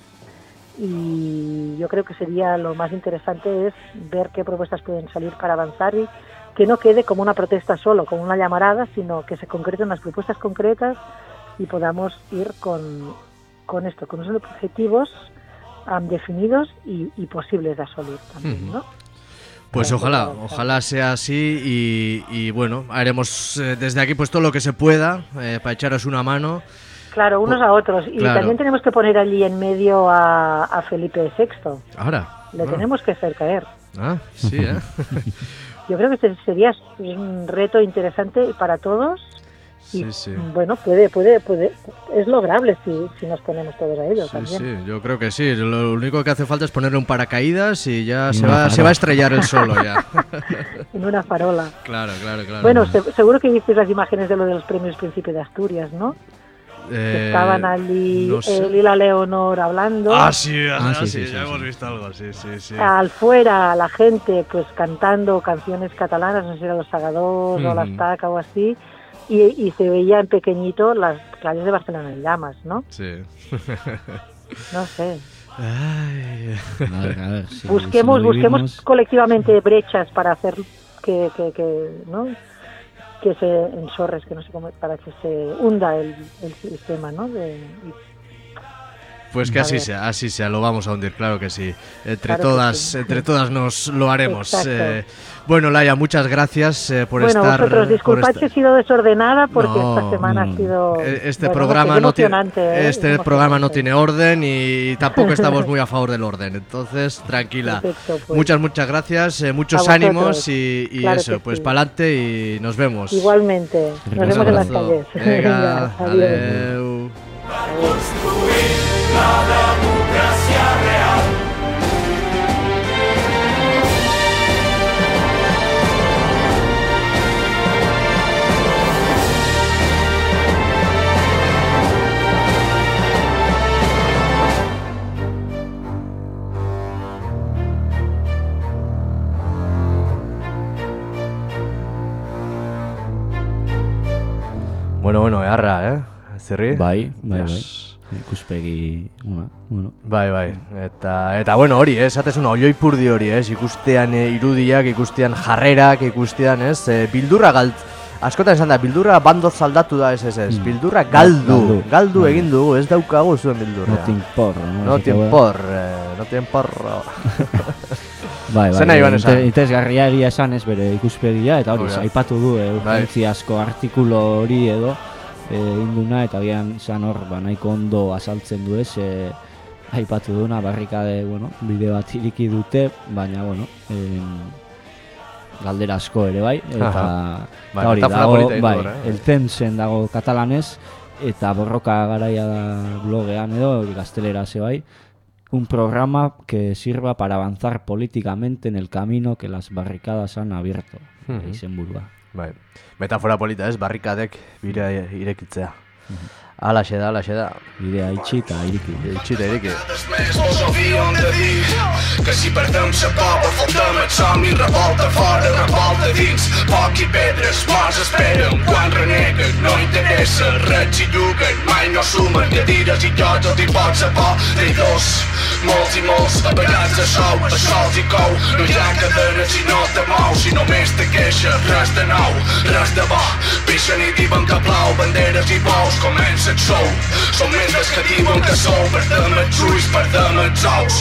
Y yo creo que sería lo más interesante es ver qué propuestas pueden salir para avanzar y que no quede como una protesta solo, como una llamarada, sino que se concreten las propuestas concretas y podamos ir con, con esto, con unos objetivos um, definidos y, y posibles de asolir también, ¿no? Pues para ojalá, ojalá sea así y, y bueno, haremos eh, desde aquí pues todo lo que se pueda eh, para echaros una mano. Claro, unos a otros. Y claro. También tenemos que poner allí en medio a, a Felipe sexto. Ahora. Le ah. tenemos que hacer caer. Ah, sí, ¿eh? Yo creo que este sería un reto interesante para todos. Y, sí, sí. Bueno, puede, puede, puede, es lograble si, si nos ponemos todos a ello sí, también. Sí, yo creo que sí. Lo único que hace falta es ponerle un paracaídas y ya se va, se va a estrellar el solo ya. En una farola. Claro, claro, claro. Bueno, se, seguro que viste las imágenes de lo de los premios Príncipe de Asturias, ¿no? Eh, Estaban allí no sé. él y la Leonor hablando. Ah, sí, ah, ah, sí, sí, sí, sí, ya sí, hemos sí. visto algo, sí, sí, sí. Al fuera, la gente pues cantando canciones catalanas, no sé si era los Segadors mm. o las Taca o así, y, y se veía en pequeñito las calles de Barcelona en llamas, ¿no? Sí. No sé. Ay. A ver, a ver, si, busquemos, si no busquemos vivimos... colectivamente brechas para hacer que, que, que ¿no? que se ensorres, que no sé cómo, para que se hunda el, el sistema, ¿no? De, y... Pues que así sea, así sea, lo vamos a hundir, claro que sí. Entre claro todas, sí. entre todas nos lo haremos. Eh, bueno, Laia, muchas gracias eh, por bueno, estar. Bueno, vosotros, disculpad este... que he sido desordenada porque no, esta semana no. ha sido. Este bueno, programa no tiene, ¿eh? este programa no tiene orden y tampoco estamos muy a favor del orden. Entonces, tranquila. Perfecto, pues. Muchas, muchas gracias, eh, muchos ánimos y, y claro eso, pues sí. para adelante y nos vemos. Igualmente, nos Un vemos abrazo. en las calles. Venga, Venga, adeu. La democracia real. Bueno, bueno, eharra, eh? Zerri? Bai, bai, bai. Yes. Ikuspegi, una, bueno. Bai, bai. Eta, eta bueno, hori, ez, atezuna, oioipurdi hori, ez, ikustean e, irudiak, ikustean jarrerak, ikustean, ez, e, bildurra galt, askotan esan da, bildurra bandoz aldatu da, ez, ez, ez, mm. bildurra galdu, galdu, galdu mm. egin dugu, ez daukagu zuen bildurra. No tinporro, no? No tinporro, eh, no tinporro. Bai, bai, Zena iban esan? Interesgarria egia esan ez bere ikuspegia, eta hori, oh, ja. aipatu du, eh, urgentziazko artikulo hori edo, induna eta bian zan hor ba, nahiko ondo azaltzen du ez e, aipatu duna barrikade bueno, bide bat iriki dute baina bueno en, galdera asko ere bai eta, bai, eta hori dago bai, eh? elten zen dago katalanez eta borroka garaia da blogean edo gaztelera ze bai un programa que sirva para avanzar políticamente en el camino que las barricadas han abierto uh-huh. izenburua. Bai, metafora polita ez, barrikadek bira irekitzea. Uh-huh. Alaxe da, alaxe da. Bidea itxi eta iriki. Itxi eta iriki. Molts havíem de dir que si perdem la por, faltem el somni, revolta fora, revolta dins. Poc i pedres, morts esperen quan reneguen, no interessa, res i lluguen, mai no sumen, cadires i tots els hi pots a por, traïdors. Molts i molts, apagats a sou, a sols i cou, no hi ha cadenes si no te mou, si només te queixa, res de nou, res de bo, pixen i diuen que plou, banderes i bous, comença el show, som més dels que diuen que sou, perdem els ulls, perdem els ous.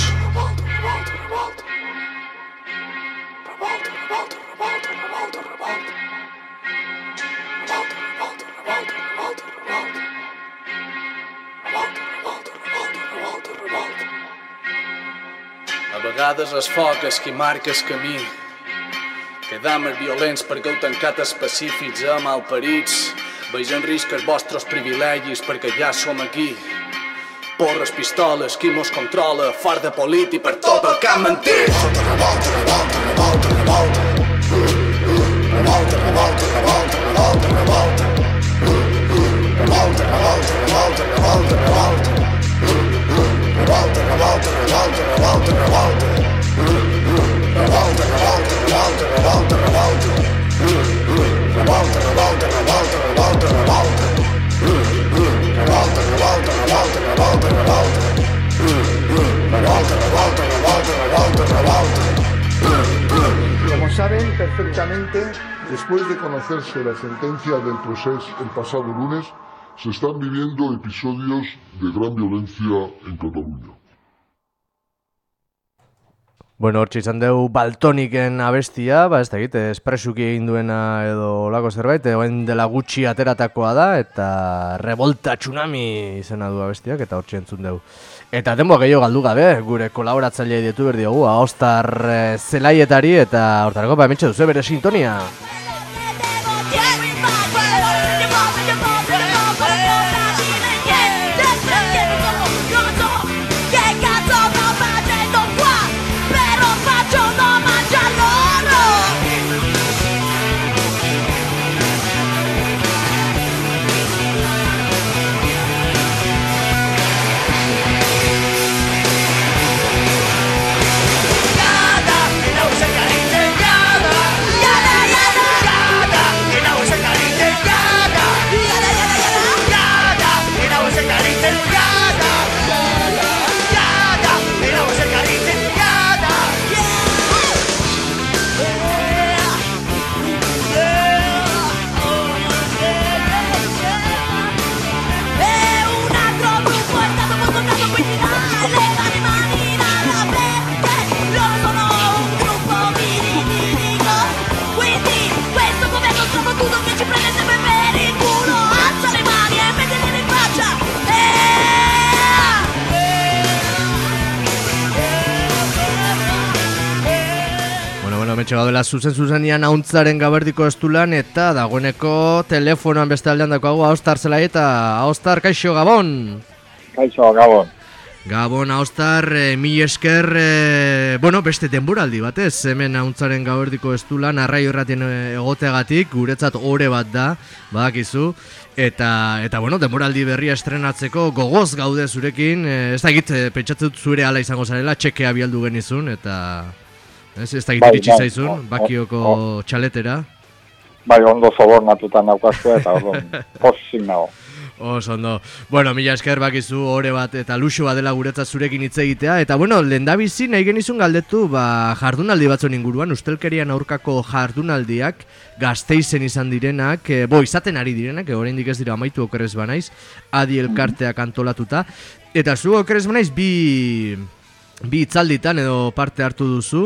A vegades és foc és qui marca el camí. Quedam els violents perquè heu tancat els pacífics a malparits. Veig en risc els vostres privilegis perquè ja som aquí. Porres, pistoles, qui mos controla, fart de polític per tot el que han mentit. Revolta, revolta, revolta, revolta, revolta. Revolta, revolta, revolta, revolta, revolta. Revolta, revolta, revolta, revolta, revolta. Revolta, revolta, revolta, revolta, revolta. Revolta, revolta, revolta, revolta, revolta. Revolta, revolta, revolta, revolta, revolta. Revolta, revolta, revolta, revolta, revolta. Revolta, revolta, revolta, revolta, revolta. Como saben perfectamente, después de conocerse la sentencia del procés el pasado lunes, se están viviendo episodios de gran violencia en Cataluña. Bueno, hortxe izan deu Baltoniken abestia, ba ez da egite, espresuki egin duena edo lako zerbait, egoen dela gutxi ateratakoa da, eta Revolta Tsunami izena du abestiak, eta hortxe entzun deu. Eta denboa gehiago galdu gabe, gure kolaboratzailea dietu berdi dugu, Aostar e, zelaietari, eta hortarako ba emetxe duzu bere sintonia. Dela zuzen zuzenian hauntzaren gaberdiko estulan eta dagoeneko telefonoan beste aldean dakoagu Aostar zelai eta Aostar, kaixo, Gabon! Kaixo, Gabon! Gabon, Aostar, e, mi esker, e, bueno, beste denboraldi batez, hemen hauntzaren gaberdiko estulan, arraio erratien egoteagatik, guretzat ore bat da, badakizu, eta, eta bueno, denboraldi berria estrenatzeko gogoz gaude zurekin, e, ez da egit, pentsatzen zure ala izango zarela, txekea bialdu genizun, eta... Ez, ez da gitiritsi zaizun, bakioko txaletera. Bai, ondo sobornatuta naukazko eta ondo posik nago. Oso ondo. Bueno, mila esker bakizu ore bat eta luxu bat dela guretzat zurekin hitz egitea. Eta bueno, lehendabizi nahi genizun galdetu, ba, jardunaldi batzuen inguruan, ustelkerian aurkako jardunaldiak, Gasteizen izan direnak, e, bo, izaten ari direnak, e, oraindik ez dira amaitu okerrez banaiz, adi elkarteak antolatuta. Eta zu okerrez banaiz, bi, bi itzalditan edo parte hartu duzu.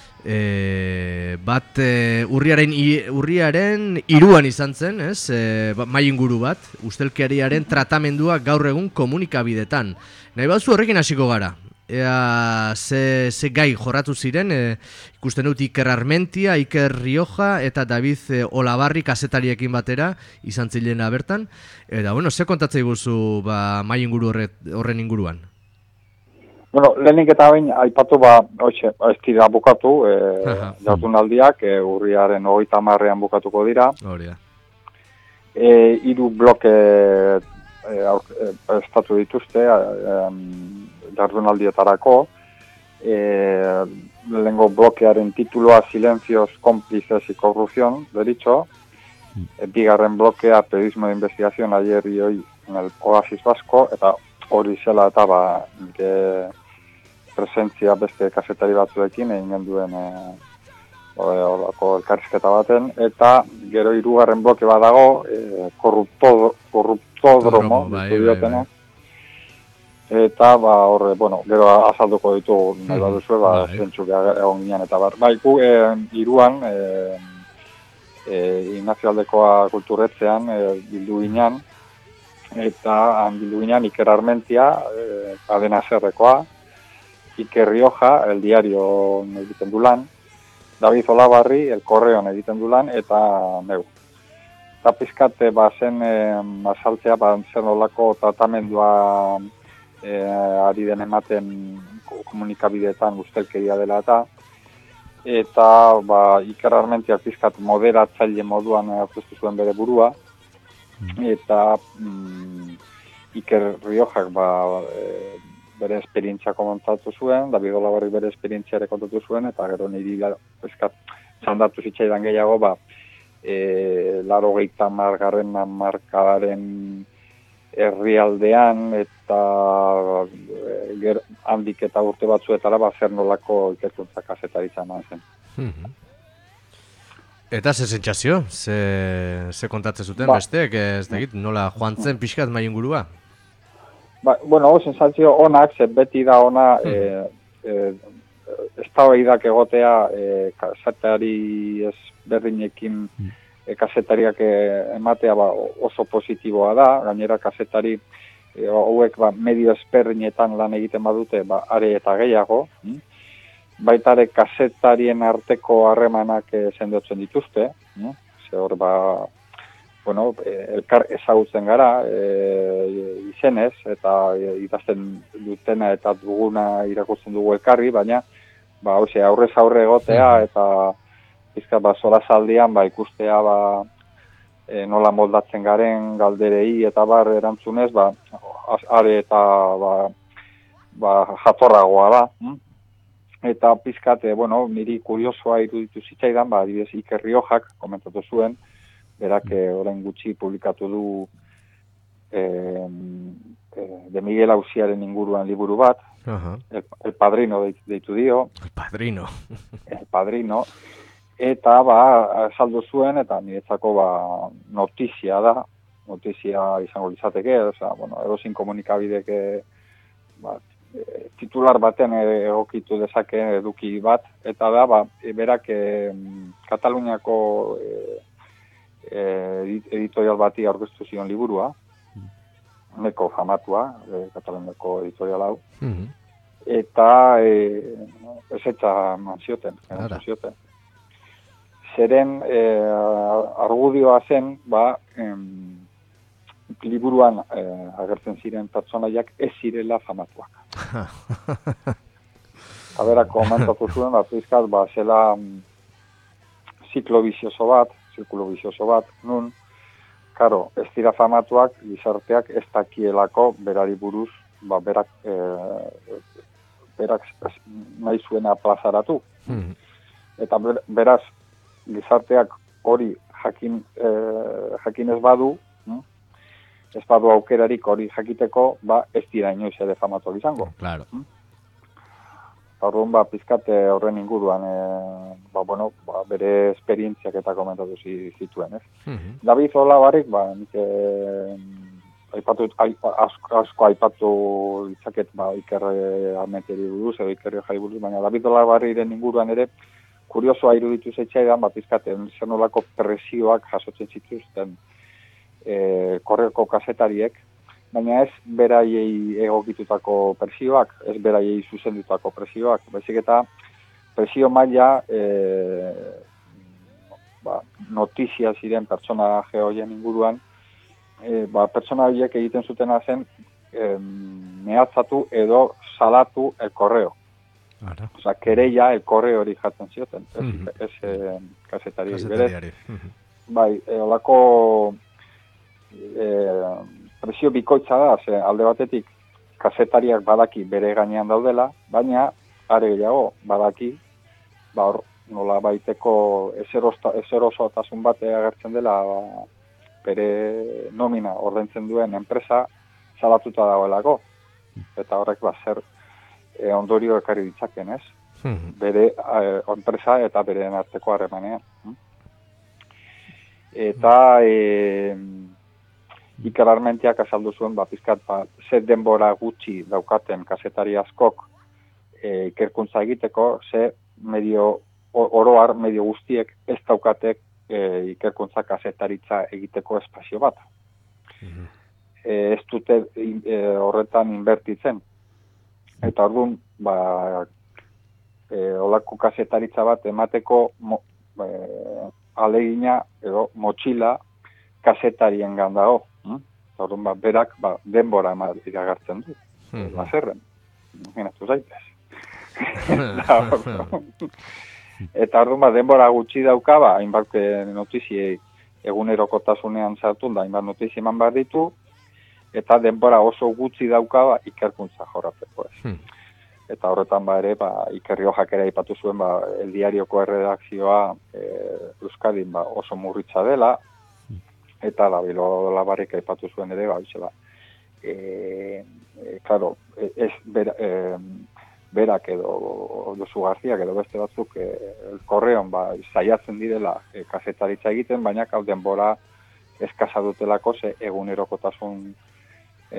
E, bat e, urriaren, urriaren iruan izan zen, ez? E, ba, mai inguru bat, ustelkeriaren tratamenduak gaur egun komunikabidetan. Nahi baduzu horrekin hasiko gara. Ea, ze, ze gai jorratu ziren, e, ikusten dut Iker Armentia, Iker Rioja eta David e, Olabarri kazetariekin batera izan zilena bertan. Eta, bueno, ze kontatzei guzu ba, mai inguru horret, horren inguruan? Bueno, lehenik eta bain, aipatu ba, hoxe, ez dira bukatu, e, jardunaldiak, e, urriaren hogeita hamarrean bukatuko dira. Hori da. E, hiru bloke e, e, prestatu dituzte e, jardunaldietarako, e, lehengo blokearen tituloa Silencios cómplices y corrupción, deritxo, e, bigarren blokea periodismo de investigación ayer y hoy en el Oasis Vasco, eta hori zela eta ba, nire presentzia beste kazetari batzuekin egin genduen e, horako elkarrizketa baten, eta gero hirugarren bloke badago, e, korrupto, korruptodromo, bai, ditu bai, diotena. bai. Eta, ba, horre, bueno, gero azalduko ditugu nahi baduzue, ba, bai. zentzuk egon ginen eta bar. Bai, gu, e, iruan, e, e, Ignacio Aldekoa kulturretzean e, bildu ginen, eta han bildu ginen Iker Armentia, e, Cadena Serrekoa, Iker Rioja, El Diario egiten du lan, David Olabarri, El Correon egiten du lan, eta neu. Eta pizkate, ba, zen e, azaltzea, ba, zen olako tratamendua e, ari den ematen komunikabideetan ustelkeria dela eta eta, ba, Iker Armentia pizkat moderatzaile moduan aurkeztu zuen bere burua, eta mm, Iker Riojak, ba, e, bere esperientzia kontatu zuen, David Olabarri bere esperientzia ere kontatu zuen, eta gero niri eskat txandatu zitzaidan gehiago, ba, e, laro gehieta margarren markadaren herrialdean, eta e, ger, handik eta urte batzuetara, ba, zer nolako ikerkuntza kazetaritza eman zen. Mhm. Eta ze sentsazio? Ze, ze kontatzen zuten Ba. besteek, ez dakit, nola joan zen pixkat mai ingurua? Ba, bueno, sensazio onak, ze beti da ona, e, e, eztabaidak egotea e, kazetari ezberdinekin e, kazetariak e, ematea ba, oso positiboa da, gainera kazetari e, hauek ba, medio ezberdinetan lan egiten badute, ba, are eta gehiago, hm? Baitare kazetarien arteko harremanak e, sendotzen dituzte, hm? Ze hor ba, bueno, elkar ezagutzen gara e, izenez, eta e, idazten dutena eta duguna irakurtzen dugu elkarri, baina ba, hoxe, aurrez aurre egotea, eta pizka ba, solazaldian ba, ikustea ba, e, nola moldatzen garen galderei eta bar erantzunez, ba, are eta ba, ba, jatorragoa da. Hm? Eta pizkate, bueno, niri kuriosoa iruditu zitzaidan, ba, adibidez Iker Riojak komentatu zuen, berak eh, orain gutxi publikatu du eh, eh, de Miguel Auziaren inguruan liburu bat, uh-huh. el, el Padrino deitu dio. El Padrino. El Padrino. Eta, ba, saldu zuen, eta niretzako, ba, notizia da, notizia izango litzateke, oza, bueno, edozein komunikabideke, ba, titular baten egokitu dezake eduki bat, eta da, ba, berak eh, Kataluniako eh, editorial bati aurkeztu zion liburua, neko famatua, e, Kataluniako editorial hau, mm-hmm. eta e, ezetza manzioten, zioten. Zeren e, argudioa zen, ba, em, liburuan e, agertzen ziren pertsonaiak ez zirela famatuak. Habera komentatu zuen, bat izkat, ba, zela ziklo bizioso bat, zirkulo bizioso bat, nun, karo, ez dira famatuak, gizarteak ez dakielako berari buruz, ba, berak, e, berak nahi zuena plazaratu. Mm. Eta ber, beraz, gizarteak hori jakin, e, jakin ez badu, hm? ez badu aukerarik hori jakiteko, ba, ez dira inoiz ere famatuak izango. Claro. Hm? Orduan, ba, pizkate horren inguruan, e, ba, bueno, ba, bere esperientziak eta komentatu zituen, ez? Mm-hmm. David Olabarrik, ba, nik e, aipatu, asko, asko aipatu ditzaket, ba, Iker Armentiari buruz, edo Iker Riojari buruz, baina David Olabarriren inguruan ere, kuriosoa iruditu zeitzaidan, ba, pizkate, zer nolako presioak jasotzen zituzten e, korreko kazetariek, baina ez beraiei egokitutako presioak, ez beraiei zuzendutako presioak, baizik eta presio maila e, ba, notizia ziren pertsona geoien inguruan, e, ba, pertsona horiek egiten zutena zen e, mehatzatu edo salatu el correo. Ara. Osa, kereia el correo hori jatzen zioten, ez, mm-hmm. ez e, kazetari. Kazetariari. Bai, e, olako e, presio bikoitza da, ze alde batetik kazetariak badaki bere gainean daudela, baina are gehiago badaki, ba hor, nola baiteko ezerosotasun bate agertzen dela, ba, bere nomina ordaintzen duen enpresa salatuta dagoelako. Eta horrek ba zer e, ondorio ekarri ditzaken, ez? Hmm. Bere e, enpresa eta bere arteko harremanean. Eta e, Iker Armentiak azaldu zuen, ba, pizkat, ba, ze denbora gutxi daukaten kazetari askok e, ikerkuntza egiteko, ze medio oroar medio guztiek ez daukatek e, ikerkuntza kazetaritza egiteko espazio bat. Mm-hmm. E, ez dute e, horretan inbertitzen. Eta orduan, ba, e, olako kazetaritza bat emateko mo, e, alegina edo motxila kazetarien gandago. Mm? Orduan, ba, berak ba, denbora iragartzen du. Mm-hmm. Lazerren. Imaginatu zaitez. Eta orduan ba, denbora gutxi dauka, ba, hainbat notiziei egunerokotasunean sartu, da hainbat notizia eman behar ditu, eta denbora oso gutxi dauka, ba, ikerkuntza jorratzeko ez. Hmm. Eta horretan ba ere, ba, Iker Riojak ere aipatu zuen, ba, El Diarioko erredakzioa e, Euskadin ba, oso murritza dela, eta Labilo Labarrik aipatu zuen ere, ba, bizela, e, e, claro, ez, bera, e, berak edo Josu Garziak edo beste batzuk e, korreon ba, saiatzen direla e, kazetaritza egiten, baina kau denbora eskasa dutelako ze egunerokotasun e,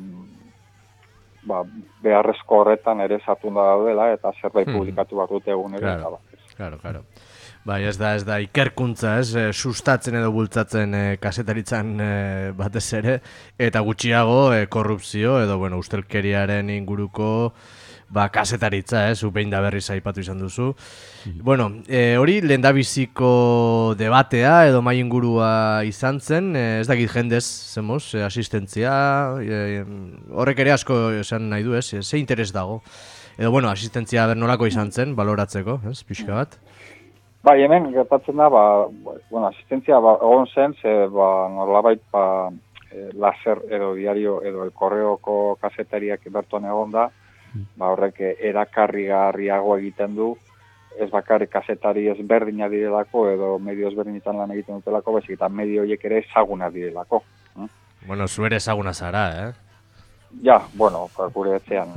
ba, beharrezko horretan ere sartunda daudela eta zerbait hmm. publikatu bat dute egunero. Claro, claro, claro. Bai, ez da, ez da, ikerkuntza, ez, e, sustatzen edo bultzatzen e, kazetaritzan e, batez ere, eta gutxiago e, korrupzio edo, bueno, ustelkeriaren inguruko ba, kasetaritza, ez, upein da berriz aipatu izan duzu. Mm. Bueno, e, hori lehendabiziko debatea edo mai ingurua izan zen, e, ez dakit jendez, zemoz, e, asistentzia, e, horrek ere asko esan nahi du, ez, e, ze interes dago. Edo, bueno, asistentzia bernolako izan zen, baloratzeko, ez, pixka bat. Bai, hemen gertatzen da, ba, bueno, asistentzia ba, egon zen, ze ba, norlabait ba, e, laser edo diario edo el korreoko kazetariak berton egon da, ba horrek erakarrigarriago egiten du, ez bakarrik kazetari ezberdina direlako edo medio ezberdinetan lan egiten dutelako, baizik eta medio horiek ere ezaguna direlako. Hmm? Bueno, zu ere ezaguna zara, eh? Ja, bueno, gure etxean.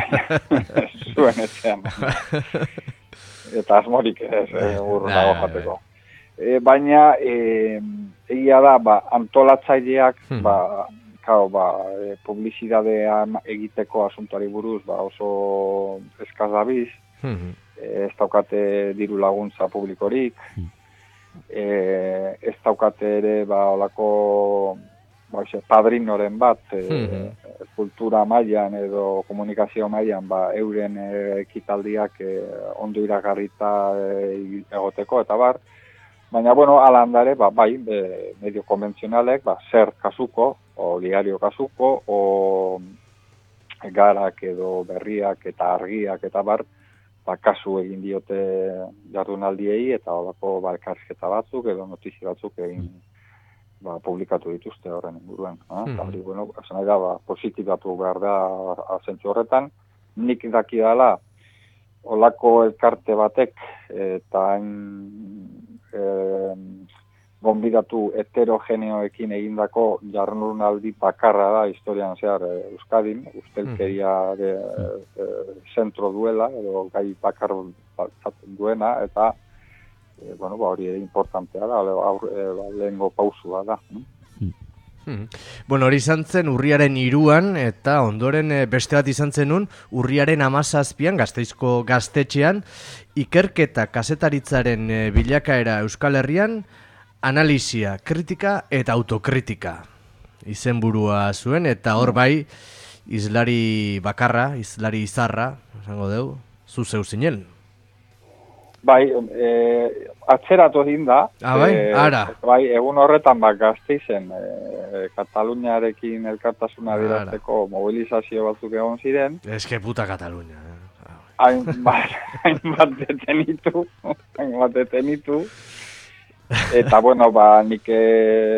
Zuen etxean. Eta asmorik ez, eh, urra dago jateko. E, baina, e, egia da, ba, antolatzaileak, hmm. ba, Kao, ba, e, publizidadea egiteko asuntuari buruz ba, oso eskaz dabiz, mm-hmm. e, ez daukate diru laguntza publikorik, mm-hmm. e, ez daukate ere ba, olako ba, ose, padrinoren bat, e, mm-hmm. kultura mailan edo komunikazio mailan ba, euren e, ekitaldiak e, ondo iragarrita e, egoteko eta bar. Baina, bueno, ala handare, ba, bai, e, medio konbentzionalek, ba, zer kasuko, o diario kasuko, o garak edo berriak eta argiak eta bar, ba, kasu egin diote jardunaldiei eta holako ba, elkarrizketa batzuk edo notizia batzuk egin ba, publikatu dituzte horren inguruan. Mm-hmm. Eta hori, bueno, esan nahi da, ba, positibatu behar da zentzu horretan. Nik daki dela, holako elkarte batek eta eh, gonbidatu heterogeneoekin egindako jardunaldi bakarra da historian zehar eh, Euskadin, ustelkeria de, eh, zentro duela, edo gai bakar duena, eta eh, bueno, ba, hori importantea da, aur, eh, lehengo pausua da. Hmm. Bueno, hori izan zen urriaren hiruan eta ondoren e, beste bat izan zenun urriaren hamazazpian Gasteizko gaztetxean ikerketa kazetaritzaren e, bilakaera Euskal Herrian analisia, kritika eta autokritika izenburua zuen eta hor bai izlari bakarra, izlari izarra, esango deu, zu zeu zinen. Bai, e, atzeratu egin da. Ah, bai, e, ara. Bai, egun horretan bat Gasteizen e, Kataluniarekin elkartasuna adierazteko mobilizazio batzuk egon ziren. Ez que puta Katalunia. Eh? Hain bat, hain bat detenitu, hain bat detenitu. Eta, bueno, ba, nik e,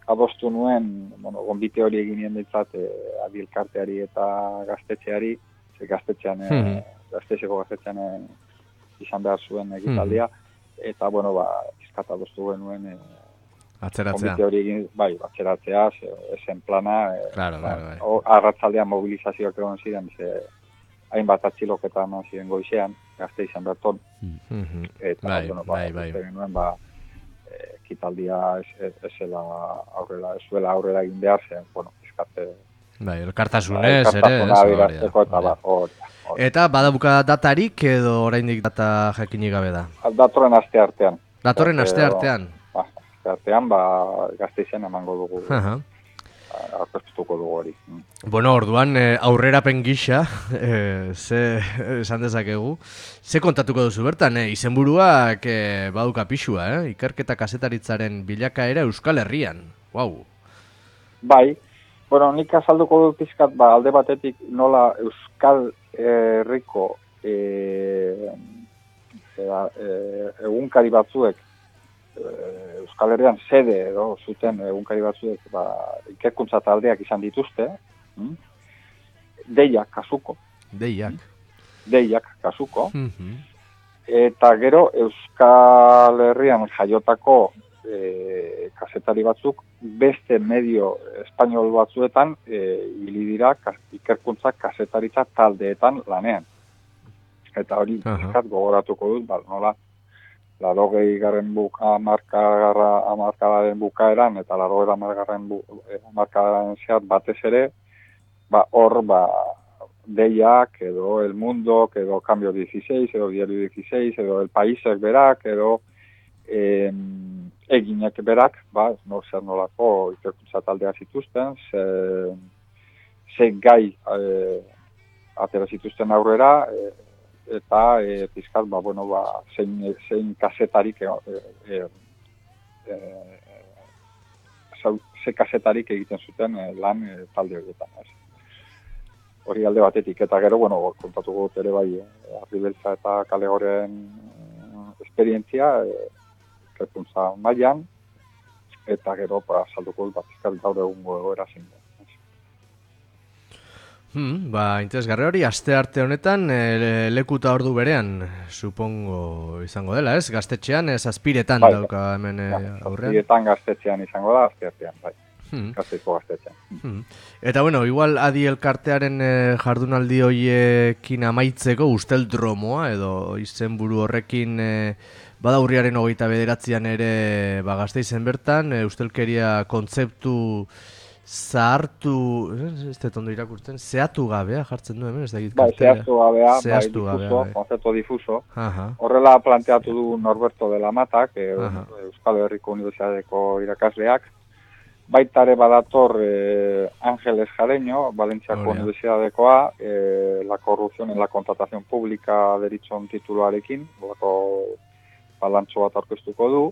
adostu nuen, bueno, gonbite hori egin nien ditzat, e, adilkarteari eta gaztetxeari, ze gaztetxean, e, Mhm. gaztetxeko gaztetxean e, izan behar zuen egitaldia, eta, bueno, ba, pizkat adostu genuen, e, Atzeratzea. gonbite hori egin, bai, atzeratzea, ze, esen plana, e, Claro, ba, claro, bai. o- arratzaldean mobilizazioak egon ziren, ze, hainbat atxiloketa eman ziren goizean, gazte izan berton, Mhm. eta, Bai, bueno, ba, bai, bai. uste genuen, ba, e, ekitaldia ez, ez, ez zela aurrera, ez zuela aurrera egin behar zen, bueno, eskate, Bai, elkartasunez ere, ez? elkartasuna Hori da, adierazteko, eta hori da. ba, hori da, hori da. Eta badabuka datarik edo oraindik data jakinik gabe da? Datorren aste artean. Datorren Aste- aste artean. Ba, aste artean, ba, Gasteizen emango dugu, Aha. aurkeztuko dugu hori. Mm. Bueno, orduan eh, aurrerapen gisa, eh, ze esan dezakegu, ze kontatuko duzu bertan, eh? Izenburuak eh, baduka pixua, eh? Ikerketa kazetaritzaren bilakaera Euskal Herrian. Wow. Bai, bueno, nik azalduko dut pizkat, ba, alde batetik nola Euskal Herriko e, zera, e, egunkari batzuek e, Euskal Herrian sede edo zuten egunkari batzuek ba, ikerkuntza taldeak izan dituzte, mm? Deiak kasuko, Deiak. deiak kasuko, Mhm. eta gero Euskal Herrian jaiotako e, kazetari batzuk beste medio espainol batzuetan e, ibili dira kas, ikerkuntza kazetaritza taldeetan lanean. Eta hori Aha. pizkat gogoratuko dut, ba, nola, larogei garren buka, amarkagarra, amarkadaren bukaeran, eta larogei amarkadaren bu, amarkadaren zehar batez ere, ba, hor, ba, Deiak, edo El Mundo, edo Cambio dieciséis, edo Diario dieciséis, edo El Paisek berak, edo eh, eginek berak, ba, no, zer nolako ikerkuntza taldea zituzten, ze, ze gai eh, atera zituzten aurrera, eh, eta e, pizkat, ba, bueno, ba, zein, zein kasetarik e, e, e, zau, ze kasetarik egiten zuten e, lan e, talde horietan. Ez. Hori alde batetik, eta gero, bueno, kontatuko dut ere bai, e, Arribeltza eta Kalegoren e, esperientzia, e, ikerkuntza mailan, eta gero, ba, salduko dut, ba, pizkat gaur egungo egoera zein da. Hmm, ba, interesgarri hori, aste arte honetan e, lekuta ordu berean, supongo izango dela, ez? Gaztetxean, ez azpiretan Bai, dauka hemen e, aurrean. Azpietan gaztetxean izango da, azte artean, bai. Hmm. Gazteizko gaztetxean. Hmm. Eta bueno, igual adi elkartearen e, jardunaldi hoiekin amaitzeko usteldromoa edo izenburu horrekin e, bada urriaren hogeita bederatzian ere ba, Gasteizen bertan, e, ustelkeria kontzeptu zahartu, ez dut ondo irakurtzen, zehatu gabea jartzen du hemen, ez da egit Bai, zehaztu gabea, bai, Zehaztu gabea, difuso, bai. konzeptu difuso. Aha. Horrela planteatu du Norberto de la Matak, e, Aha. Euskal Herriko Unibertsitateko irakasleak. Baita ere badator eh, Ángeles Jareño, Valentziako Hori da. Unibertsitatekoa, eh, la corrupción en la contratación pública deritzon tituluarekin, horako balantxo bat aurkeztuko du.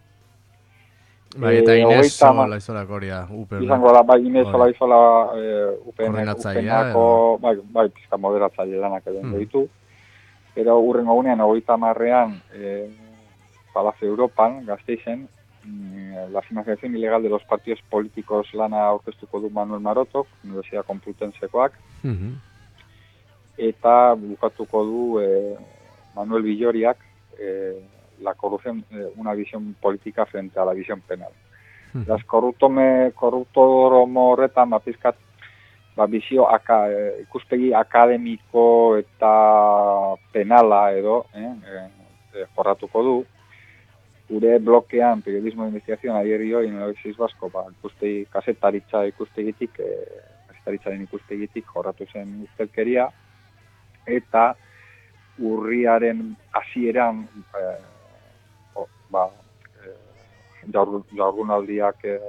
Bai, eta Eh, Inez hogeita ama- Olaizola horia, Upen. Izango da, bai, Inez Hori. Olaizola eh, UPN, Koordinatzailea, UPNako, bai, bai, pizka moderatzaile lanak edo Mm. ditu. Pero urrengo gunean, hogeita hamarrean, eh, Palacio Europan, Gasteizen, mm, la financiación ilegal de los partidos políticos lana aurkeztuko du Manuel Marotok, Universidad Complutensekoak, Mhm. eta bukatuko du eh, Manuel Villoriak, eh, la corrupción, eh, una visión política frente a la visión penal. Mhm. Las korruptome, korruptoromo horretan, ba, pizkat, ba, bizio aka, eh, ikuspegi akademiko eta penala edo, eh, eh, eh, jorratuko du. Gure blokean, periodismo de investigación, adieri hori, Universidad Vasco, ba, ikuspegi, kasetaritza ikuspegitik, eh, kasetaritzaren ikuspegitik jorratu zen ustelkeria, eta urriaren hasieran eh, o, ba, eh, jaur, jaurgunaldiak eh,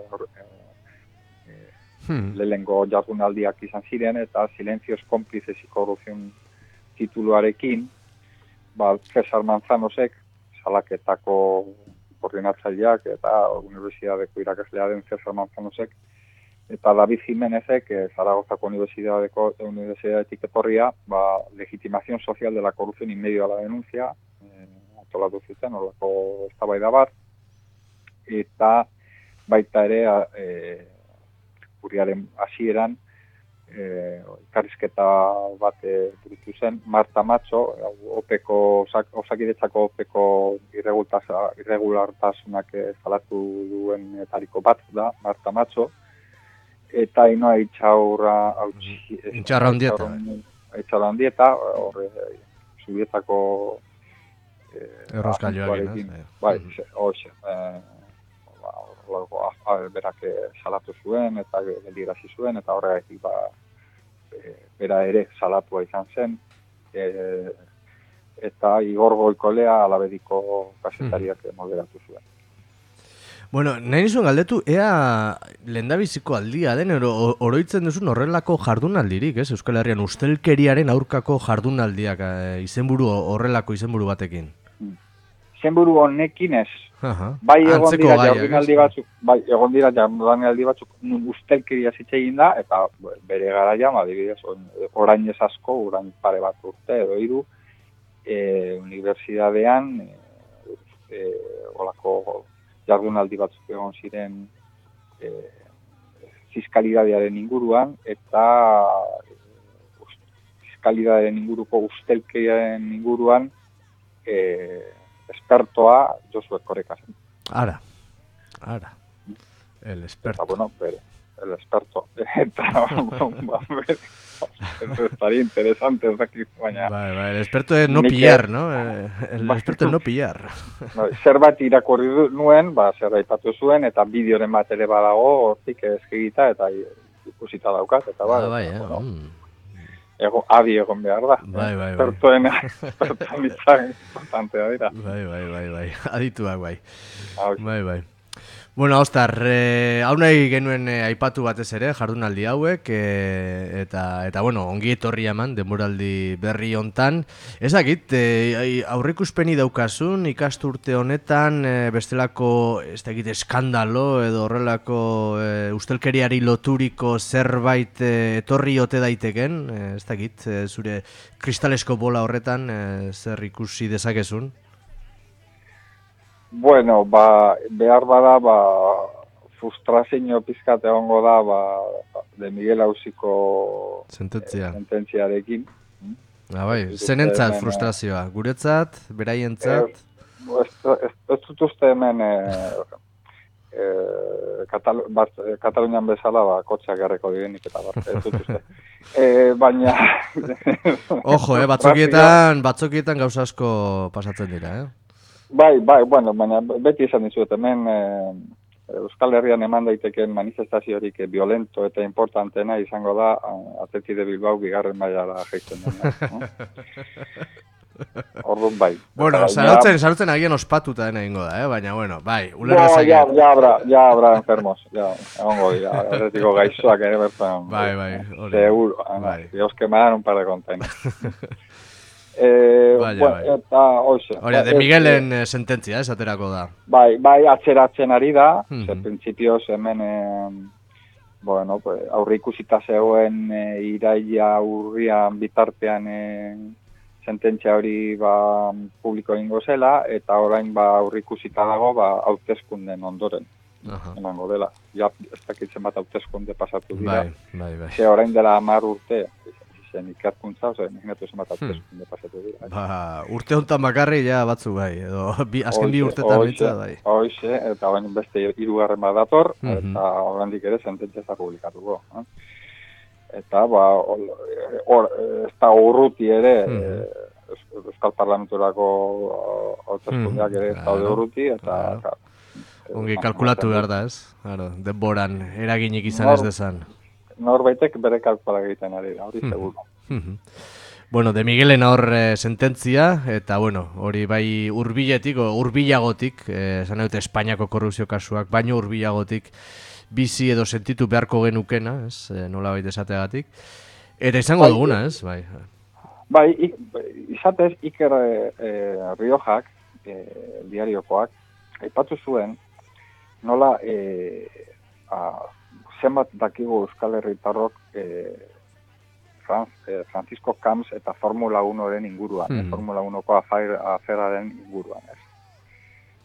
eh, Hmm. lehengo jardunaldiak izan ziren, eta Silencios cómplices y corrupción tituluarekin, ba, Cesar Manzanosek, salaketako koordinatzaileak eta Unibertsitateko irakaslea den Cesar Manzanosek, eta David Jiménezek, eh, Zaragozako Unibertsitateko Unibertsitatetik etorria, ba, legitimación social de la corrupción y medio a la denuncia, eh, antolatu zuten, horreko eztabaida bat, eta baita ere e, urriaren hasieran e, elkarrizketa bat e, burutu zen Marta Macho, opeko Osakidetzako opeko irregulartasunak salatu duen etariko bat da Marta Macho, eta inoa itxaurra itxaurra handieta itxaurra handieta horre Zubietako erroskailuarekin bai, hoxe berak salatu zuen eta geldirazi zuen eta horregatik ba bera ere salatua izan zen eta Igor Goikolea Alabediko kazetariak moderatu zuen. Bueno, nahi nizuen galdetu, ea lehendabiziko aldia den, oroitzen duzun horrelako jardunaldirik, ez? Euskal Herrian ustelkeriaren aurkako jardunaldiak, izenburu horrelako izenburu batekin. Izenburu honekin ez. Bai egon dira jardunaldi batzuk, bai egon dira jardunaldi batzuk ustelkeria zitzegin da, eta bere garaian, adibidez, orain ez asko, orain pare bat urte edo hiru, unibertsitatean, olako jardunaldi batzuk egon ziren e, fiskalidadearen inguruan eta e, fiskalidadearen inguruko ustelkeriaren inguruan e, espertoa Josu Erkoreka zen. Ara, ara, el experto. Eta, bueno, bere, el experto. Eta, bere, eso estaría interesante, ez dakit, baina... Bai, bai, el experto es no pillar, ¿no? El experto es no pillar. Zerbait irakurri nuen, ba, zerbait patu zuen, eta bideoren bat ere badago, hortik eskegita, eta ikusita daukat, eta ba... Ah, bai, eh? Bueno, ego, adi egon behar da. Bai, bai, bai. Expertoen, expertoen izan, importantea dira. Bai, bai, bai, bai, adituak, bai. Bai, bai. Bueno, Ostar, eh, hau nahi genuen eh, aipatu batez ere, jardunaldi hauek, eh, eta, eta bueno, ongi etorri eman, denboraldi berri hontan. Ez dakit, eh, aurrikuspeni daukazun, ikasturte honetan, eh, bestelako, ez dakit, eskandalo, edo horrelako eh, ustelkeriari loturiko zerbait eh, etorri ote daiteken, eh, ez dakit, eh, zure kristalesko bola horretan, eh, zer ikusi dezakezun? Bueno, ba, behar bada, ba, frustrazio pizkat egongo da, ba, de Miguel Auziko sententzia. Sententziarekin. Ah, bai, zenentzat frustrazioa? Guretzat, beraientzat? Ez dut uste hemen e, e, Katal bat, Katalunian bezala, ba, kotxeak garreko direnik eta bat, ez dut uste. E, baina... Ojo, eh, batzokietan, batzokietan gauza asko pasatzen dira, eh? Bai, bai, bueno, baina beti esan dizuet, hemen e, Euskal Herrian eman daiteken manifestaziorik e, violento eta importantena izango da Athletic de Bilbao bigarren mailara jaisten dena. No? Orduan bai. Bueno, zarautzen, zarautzen agian ospatuta dena ingo da, eh? Baina, bueno, bai, uler no, dezake. Ja, ja, habrá, ja habrá enfermos, ja, egongo dira, erretiko gaixoak ere bertan. Bai, bai, hori. Seguro, bai. Dios que me dan un par de containers. Eh, Vaya, bueno, bai. eta, oixe. Hori, de Miguelen eh, sententzia, esaterako da. Bai, bai, atzeratzen ari da, Mm-hmm. ze principios hemen, eh, bueno, pues, aurre ikusita zegoen eh, iraila urrian bitartean eh, sententzia hori ba, publiko egingo zela, eta orain ba, aurre ikusita dago ba, hauteskunden ondoren. Aha. Emango dela. Ja, ez dakitzen bat hauteskunde pasatu dira. Bai, bai, bai. Ze orain dela hamar urte, zen ikerkuntza, oza, imaginatu zen bat hauteskunde pasatu dira. Ba, urte hontan bakarri ja batzu bai, edo bi, azken bi urtetan bitza bai. Hoxe, eta orain beste hirugarren bat dator, Mhm. eta oraindik ere sententzia za publikatuko. Eh? Eta, ba, or, or, ez da urruti ere, Mhm. eh, Euskal Parlamenturako hauteskundeak ere ez Mhm, daude claro, urruti, eta... claro. eh, Ongi ba, kalkulatu ematen behar du. da, ez? Claro, denboran eraginik izan Nor- ez dezan. Norbaitek bere kalkula egiten ari da, hori Mhm. seguro. Mhm. Bueno, de Miguelen hor eh, sententzia, eta bueno, hori bai hurbiletik, o hurbilagotik, eh, esan dute Espainiako korrupzio kasuak, baino hurbilagotik bizi edo sentitu beharko genukena, ez, eh, nola baita esateagatik. Eta izango Bai, duguna, ez, bai. Bai, ik, izatez Iker e, e, Riojak, e, diariokoak, aipatu zuen, nola e, a, zenbat dakigu Euskal Herritarrok e, Franz, e, Francisco Camps eta Formula unoren inguruan, Hmm. eh, Formula unoko afer, aferaren inguruan, ez.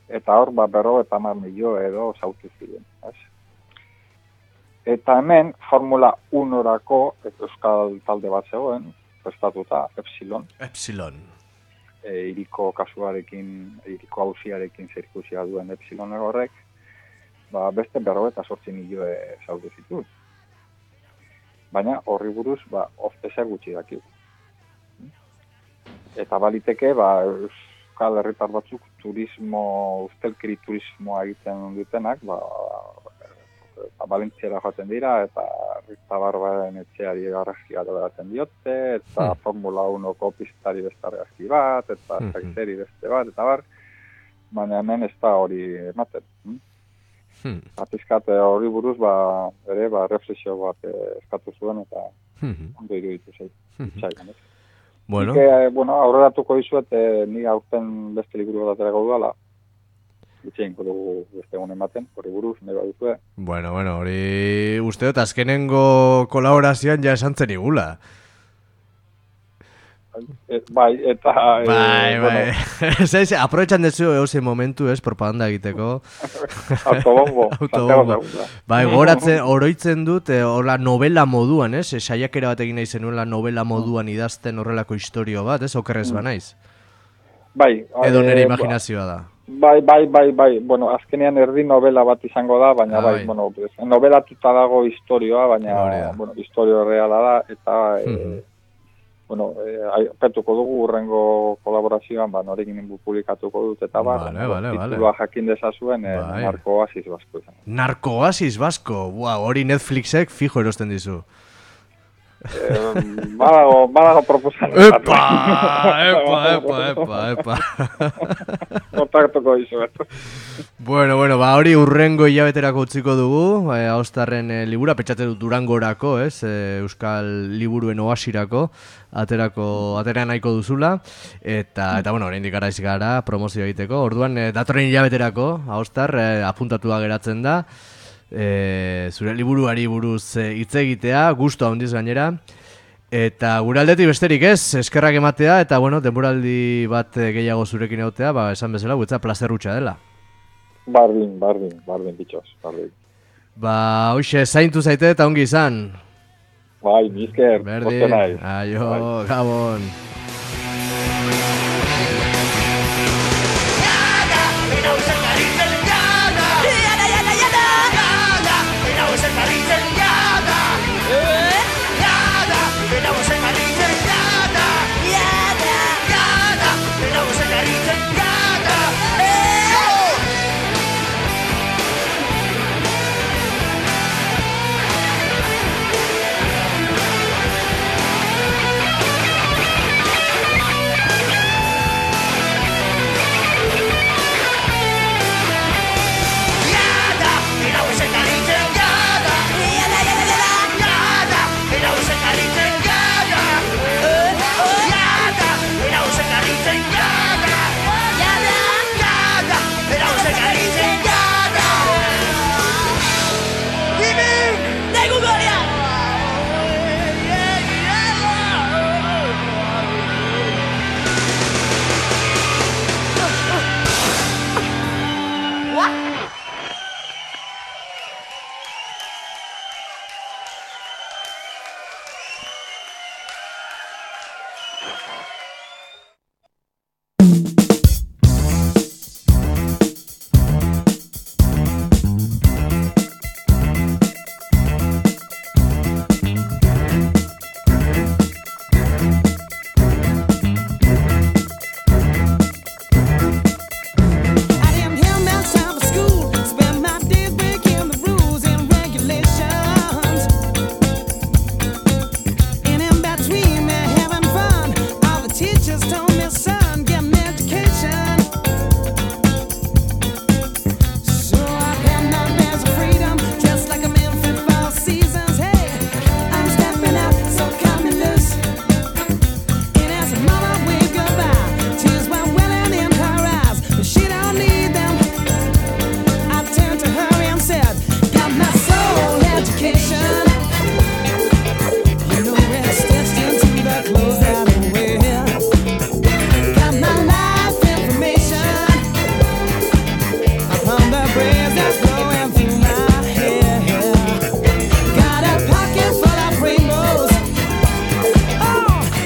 eta hor, ba, berro eta hamar milio edo zautu ziren, ez? Eta hemen, Formula unorako euskal talde bat zegoen, prestatuta, Epsilon. Epsilon. E, iriko kasuarekin, iriko hausiarekin zerikusia duen Epsilon horrek, ba, beste berro eta sortzi milioe zautu zituen. Baina horri buruz, ba, ezer gutxi dakigu. Eta baliteke, ba, euskal herritar batzuk turismo, ustelkeri turismoa egiten dutenak, ba, ba Valentziara joaten dira, eta Rita Barbaren etxeari argazki bat beratzen diote, eta hmm. Formula unoko pistari beste argazki bat, eta hmm. zaiteri beste bat, eta bar, baina hemen ez da hori ematen. Hmm? Hmm. Apizkate hori buruz, ba, ere, ba, reflexio bat eskatu zuen, eta hmm. ondo iruditu zei. Hmm. Txaigan, ez? Bueno. Ike, bueno, aurreratuko dizuet, eh, ni aurten beste liburu bat aterako dudala, gutxeinko dugu beste egun ematen, hori buruz, nahi baduzue. Bueno, bueno, hori uste dut azkenengo kolaborazioan ja esan zen igula. E, bai, eta... Bai, e, bai. Bueno. Aprovechan dezu eusen momentu, ez, propaganda egiteko. Autobombo. Autobombo. Bai, goratzen, oroitzen dut, e, hola novela moduan, ez? E, saiakera bat egin nahi zenuela novela moduan idazten horrelako historio bat, ez? Okerrez banaiz. Bai. Edo nire e, imaginazioa da. Bai, bai, bai, bai, bueno, azkenean erdi novela bat izango da, baina bai, bai, bueno, novelatuta dago historioa, baina, bueno, historio reala da, eta, mm-hmm. e, bueno, e, petuko dugu urrengo kolaborazioan, ba, norekin inbu publikatuko dut, eta bar, vale, vale, titulua vale. jakin dezazuen, e, bai. Narkoasis Basko izan. Narkoasis Basko, wow, hori Netflixek fijo erosten dizu. Eh, badago, badago proposan. Epa, epa, epa, epa, epa. Kontaktuko dizu. Bueno, bueno, ba hori urrengo hilabeterako utziko dugu, eh, Aostarren eh, libura, petxate dut Durangorako, ez, eh, Euskal Liburuen Oasirako, aterako, atera nahiko duzula, eta, eta bueno, oraindik garaiz gara promozio egiteko, orduan, eh, datorren hilabeterako, Aostar, eh, apuntatua geratzen da, E, zure liburuari buruz hitz e, egitea, gustu handiz gainera, eta gure aldetik besterik ez, eskerrak ematea, eta bueno, denboraldi bat gehiago zurekin egotea, ba, esan bezala, guetza plazerrutxa dela. Bardin, bardin, bardin, bitxos, bardin. Ba, hoxe, zaintu zaite eta ongi izan. Bai, bizker, berdin, aio, bai. Gabon.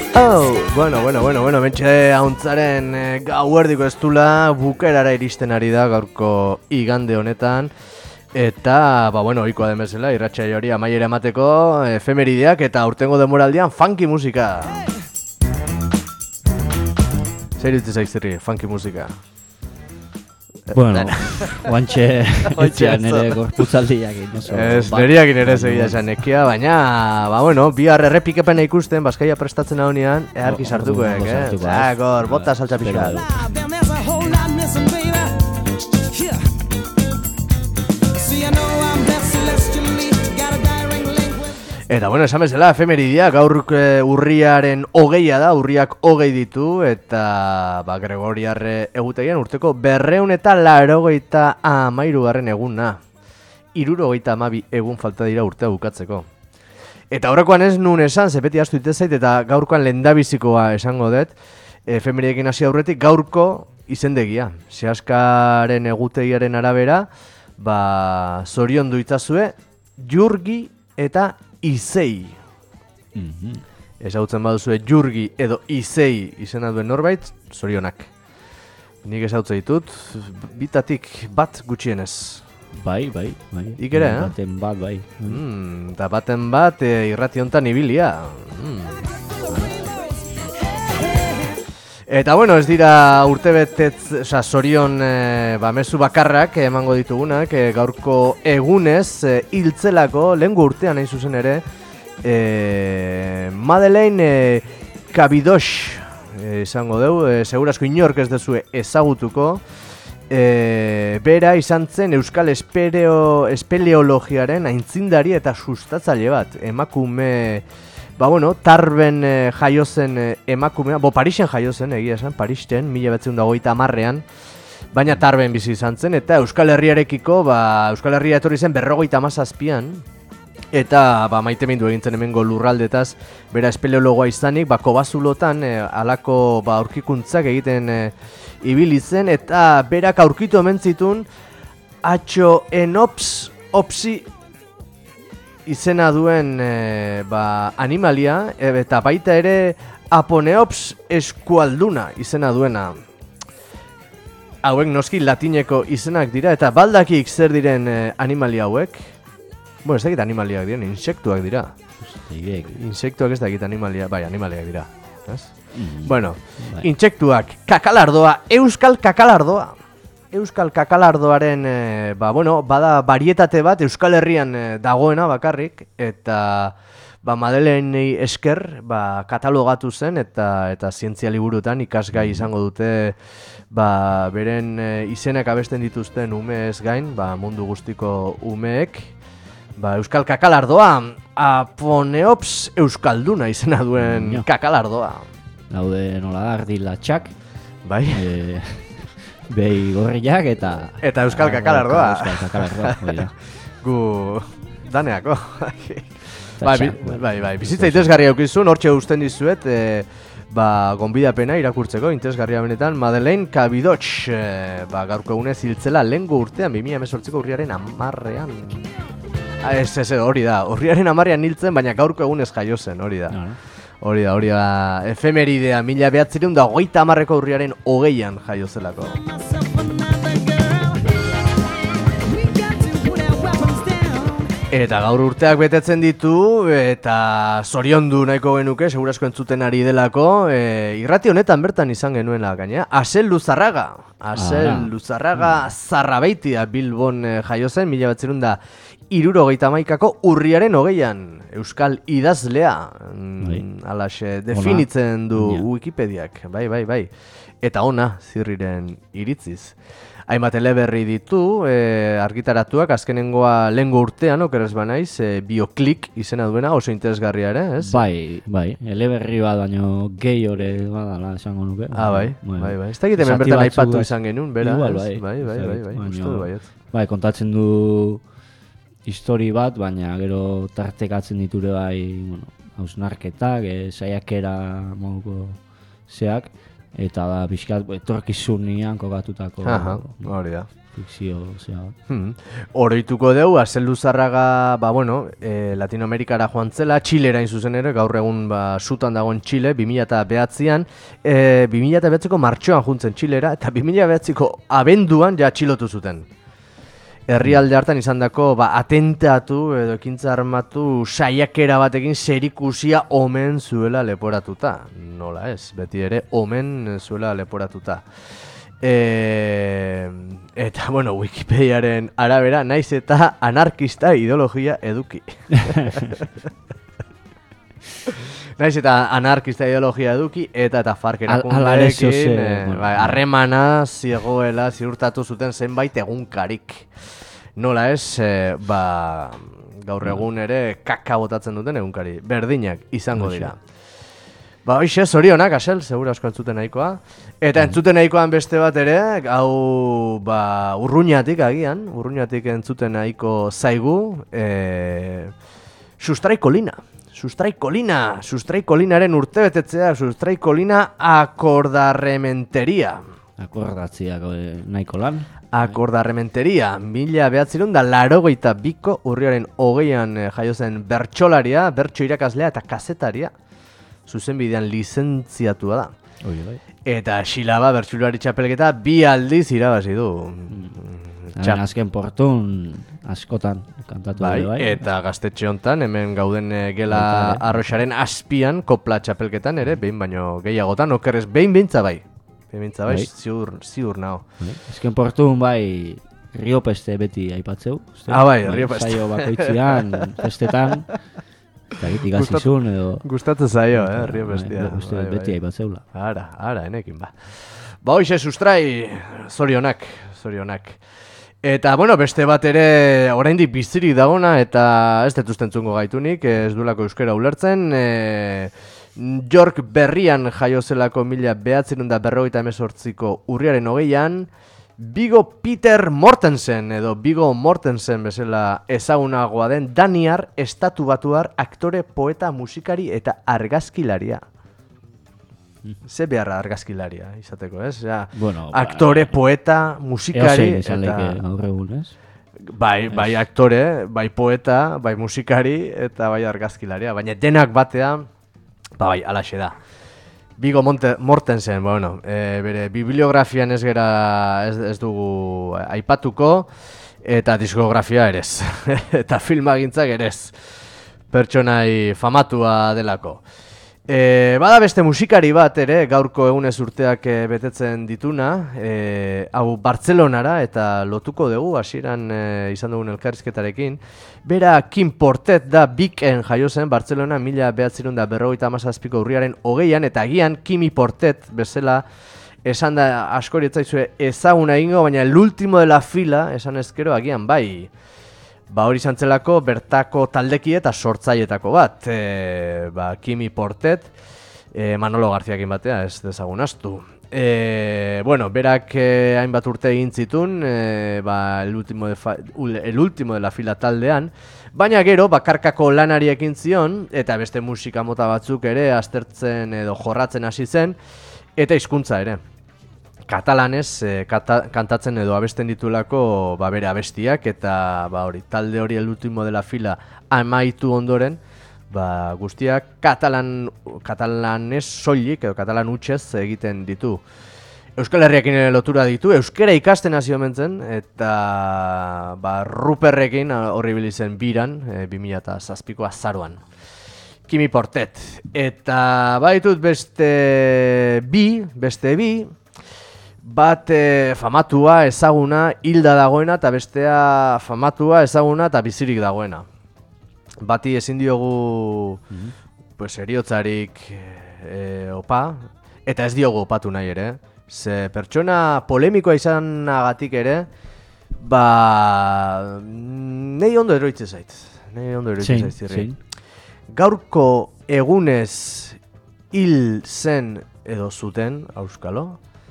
Oh, bueno, bueno, bueno, bueno, mentxe hauntzaren e, gauerdiko estula bukerara iristen ari da gaurko igande honetan. Eta, ba, bueno, ohikoa den bezala, irratsaio hori amaiera emateko efemerideak eta aurtengo denboraldian funky musika. Zer iritzi zaizterri, funky musika? Bueno, guantxe etxean ere gorputzaldiak inoso. Ez, neriak ere zegia esan ekia, baina, ba, bueno, bihar errepikepena ikusten, Baskaia prestatzen haunean, earki sartukoek, eh? Zagor, bota saltza pixka. Eta, bueno, esan bezala, efemeridia, gaur urriaren hogeia da, urriak hogei ditu, eta, ba, Gregoriarre egutegian urteko berreun eta laurogeita hamairugarren eguna. Hirurogeita hamabi egun falta dira urtea bukatzeko. Eta horrekoan ez nun esan, zepeti astu itezait, eta gaurkoan lehendabizikoa esango dut, efemeridiekin hasi aurretik gaurko izendegia. Seaskaren egutegiaren arabera, ba, zorion duitazue, Jurgi eta Izei. Mm-hmm. Ezautzen baduzue Jurgi edo Izei izena duen norbait, zorionak. Nik ezautzen ditut, bitatik bat gutxienez. Bai, bai, bai. Ik ere, eh? Baten bat, bai. Mm, eta baten bat e, irrati hontan ibilia. Mm. Eta bueno, ez dira urtebetetz, oza, zorion e, ba, mezu bakarrak emango ditugunak, e, gaurko egunez e, hiltzelako, lehengo urtean hain zuzen ere, e, Madeleine e, Kabidosh e, izango dugu, e, segurasko inork ez dezue ezagutuko, e, bera izan zen Euskal Espereo, Espeleologiaren aintzindari eta sustatzaile bat, emakume... Ba, bueno, Tarben eh, jaio zen eh, emakumea, bo, Parisen jaio zen, egia esan, Paristen, mila betzen da hogeita hamarrean, baina Tarben bizi izan zen, eta Euskal Herriarekiko, ba, Euskal Herria etorri zen berrogeita hamazazpian, eta, ba, maite mindu egintzen hemengo lurraldetaz, bera espeleologoa izanik, ba, kobazulotan, eh, alako, ba, aurkikuntzak egiten eh, ibili zen, eta berak aurkitu hemen zitun, Atxoenops opsi izena duen e, ba, animalia, e, eta baita ere Aponeops eskualduna izena duena. Hauek noski latineko izenak dira, eta baldakik zer diren e, animalia hauek. Bueno, ez dakit animaliak diren, insektuak dira. Insektuak ez dakit animalia, bai, animaliak dira. Mm. Bueno, bai. Insektuak, kakalardoa, euskal kakalardoa. Euskal kakalardoaren, e, ba, bueno, bada barietate bat Euskal Herrian e, dagoena bakarrik, eta ba, Madeleinei esker ba, katalogatu zen, eta eta zientzia liburutan ikasgai izango dute ba, beren e, izenak abesten dituzten umeez gain, ba, mundu guztiko umeek, ba, Euskal kakalardoa, Aponeops euskalduna izena duen no. Kakalardoa. Daude nola da, ardi latxak. Bai. E... Behi gorriak eta... Eta Euskal kakalardoa. Euskal kakalardoa, oida. Gu... daneako. bai, bai, bai, bizitza interesgarria eukizun, hortxe usten dizuet, e, ba, gonbidapena irakurtzeko, interesgarria benetan, Madeleine Kabidosh, e, ba, gaurko egunez hiltzela lehengo urtean, bi mila hemezortziko urriaren hamarrean. Ah, ez, ez, hori da, urriaren hamarrean hiltzen, baina gaurko egunez jaio zen, hori da. No, no. Hori da, hori da, efemeridea, mila behatzireun da hogeita hamarreko urriaren hogeian jaio zelako. Eta gaur urteak betetzen ditu, eta zoriondu nahiko genuke, segurasko entzuten ari delako, e, irrati honetan bertan izan genuela gaina, Asel Luzarraga. Asel ah, Luzarraga ah. Zarrabeitia Bilbon e, jaio zen, mila behatzireun da hirurogeita hamaikako urriaren hogeian, Euskal idazlea, mm, alaxe, definitzen du ja. Wikipediak, bai, bai, bai. Eta ona, zirriren iritziz. Hainbat eleberri ditu, e, argitaratuak, azkenengoa lehengo urtean, okeraz banaiz, e, Bioklik izena duena, oso interesgarria ere, ez? Bai, bai, eleberri bat, baino gehi hori badala esango nuke. Ah, bai, bai, bai, bai. Ez da egiten bertan aipatu izan genuen, bera, igual, bai, bai, bai, bai, bai, uste du baiet. Bai, kontatzen du histori bat, baina gero tartekatzen diture bai, bueno, hausnarketak, e, saiakera moduko zeak, eta da pixkat etorkizunian kokatutako. Aha, hori da. fikzio, osea. Hmm. Oroituko dugu, Azeldu Zarraga, ba, bueno, e, Latinoamerikara joan zela, Txilera zuzen ere, gaur egun ba, sutan dagoen Txile, bi mila bederatzian, e, bi mila bederatziko martxoan juntzen Txilera, eta bi mila bederatziko abenduan ja txilotu zuten. Herrialde hartan izandako ba, atentatu edo ekintza armatu saiakera batekin zerikusia omen zuela leporatuta. Nola ez, beti ere omen zuela leporatuta. E, eta, bueno, Wikipediaren arabera, naiz eta anarkista ideologia eduki. Naiz eta anarkista ideologia eduki eta eta Farc erakundeekin harremana ziegoela ziurtatu zuten zenbait egunkarik. Nola ez, e, ba, gaur egun ere kaka botatzen duten egunkari berdinak izango dira. Ba, hoxe, zorionak, Asel, segura asko entzuten nahikoa. Eta entzuten nahikoan beste bat ere, hau, ba, Urruñatik agian, Urruñatik entzuten nahiko zaigu, e, Sustraikolina. Sustraikolina, Sustraikolinaren urtebetetzea, Sustraikolina akordarrementeria. Akordatziak nahiko lan. Akordarrementeria, mila behatzirun da larogeita biko urriaren hogeian jaio zen bertsolaria, bertso irakaslea eta kazetaria. Zuzenbidean lizentziatua da. Oie, bai. Eta Xilaba bertsolari txapelketa bi aldiz irabazi du. Txap... Azken portun askotan kantatu bai, bai. Eta gaztetxe hontan, hemen gauden Gela Arroxaren azpian kopla txapelketan ere, behin baino gehiagotan, okerrez behin bintza bai. Bintza bai, ziur, ziur nao. Ezken portun bai, Rio Peste beti aipatzeu. Ah bai, Rio Peste. Zaio bakoitzian, festetan, eta gitik azizun edo... Gustatu zaio, eh, Rio Pestea. Bai, beti aipatzeula. Ara, ara, enekin ba. Ba hoxe, Sustrai, zorionak, zorionak. Eta, bueno, beste bat ere oraindik bizirik dagona, eta ez detuztentzungo gaitunik, ez duelako euskera ulertzen, e... York berrian jaio zelako mila behatzerun da berrogeita hemezortziko urriaren hogeian, Viggo Peter Mortensen edo Viggo Mortensen bezala ezagunagoa den daniar, estatu batuar, aktore, poeta, musikari eta argazkilaria. Ze beharra argazkilaria izateko, ez? Ja, bueno, aktore, ba, poeta, musikari eta... gaur egun, ez? Bai, bai aktore, bai poeta, bai musikari eta bai argazkilaria, baina denak batean, ba bai, alaxe da. Viggo Mortensen, bueno, e, bere bibliografian ez gera ez, ez dugu aipatuko, eta diskografia erez, eta filmagintzak erez, pertsonai famatua delako. E, bada beste musikari bat ere, gaurko egunez urteak e, betetzen dituna, e, hau Bartzelonara eta lotuko dugu, hasieran e, izan dugun elkarrizketarekin. Bera Kim Portet da Biken jaio zen Bartzelona mila behatzerun da berrogeita hamazazpiko urriaren hogeian, eta agian Kimi Portet bezala esan da askori etzaizue ezaguna egingo, baina el último de la fila esan ezkero agian bai. Ba hori zantzelako bertako taldeki eta sortzaietako bat, e, ba, Kimi Portet, e, Manolo Garziakin batea ez dezagunaztu. E, bueno, berak e, hainbat urte egin zitun, e, ba, el, último de fa, el último de la fila taldean, baina gero bakarkako lanari ekin zion, eta beste musika mota batzuk ere aztertzen edo jorratzen hasi zen, eta hizkuntza ere. Katalanez e, kata, kantatzen edo abesten ditulako ba, bere abestiak, eta ba, hori, talde hori el último de la fila amaitu ondoren, ba, guztiak katalan, katalanez soilik edo katalan hutsez egiten ditu. Euskal Herriakin ere lotura ditu, euskera ikasten hasi omen zen, eta ba, Ruperrekin horri bilizen biran, e, bi mila zazpiko azaroan. Kimi Portet. Eta baitut beste bi, beste bi, bat e, famatua, ezaguna, hilda dagoena, eta bestea famatua, ezaguna, eta bizirik dagoena. Bati ezin diogu mm-hmm. pues, eriotzarik e, opa, eta ez diogu opatu nahi ere. Ze pertsona polemikoa izanagatik ere, ba... Nei ondo eroitze zait. Nei ondo eroitze zait zirri. Gaurko egunez hil zen edo zuten, auskalo,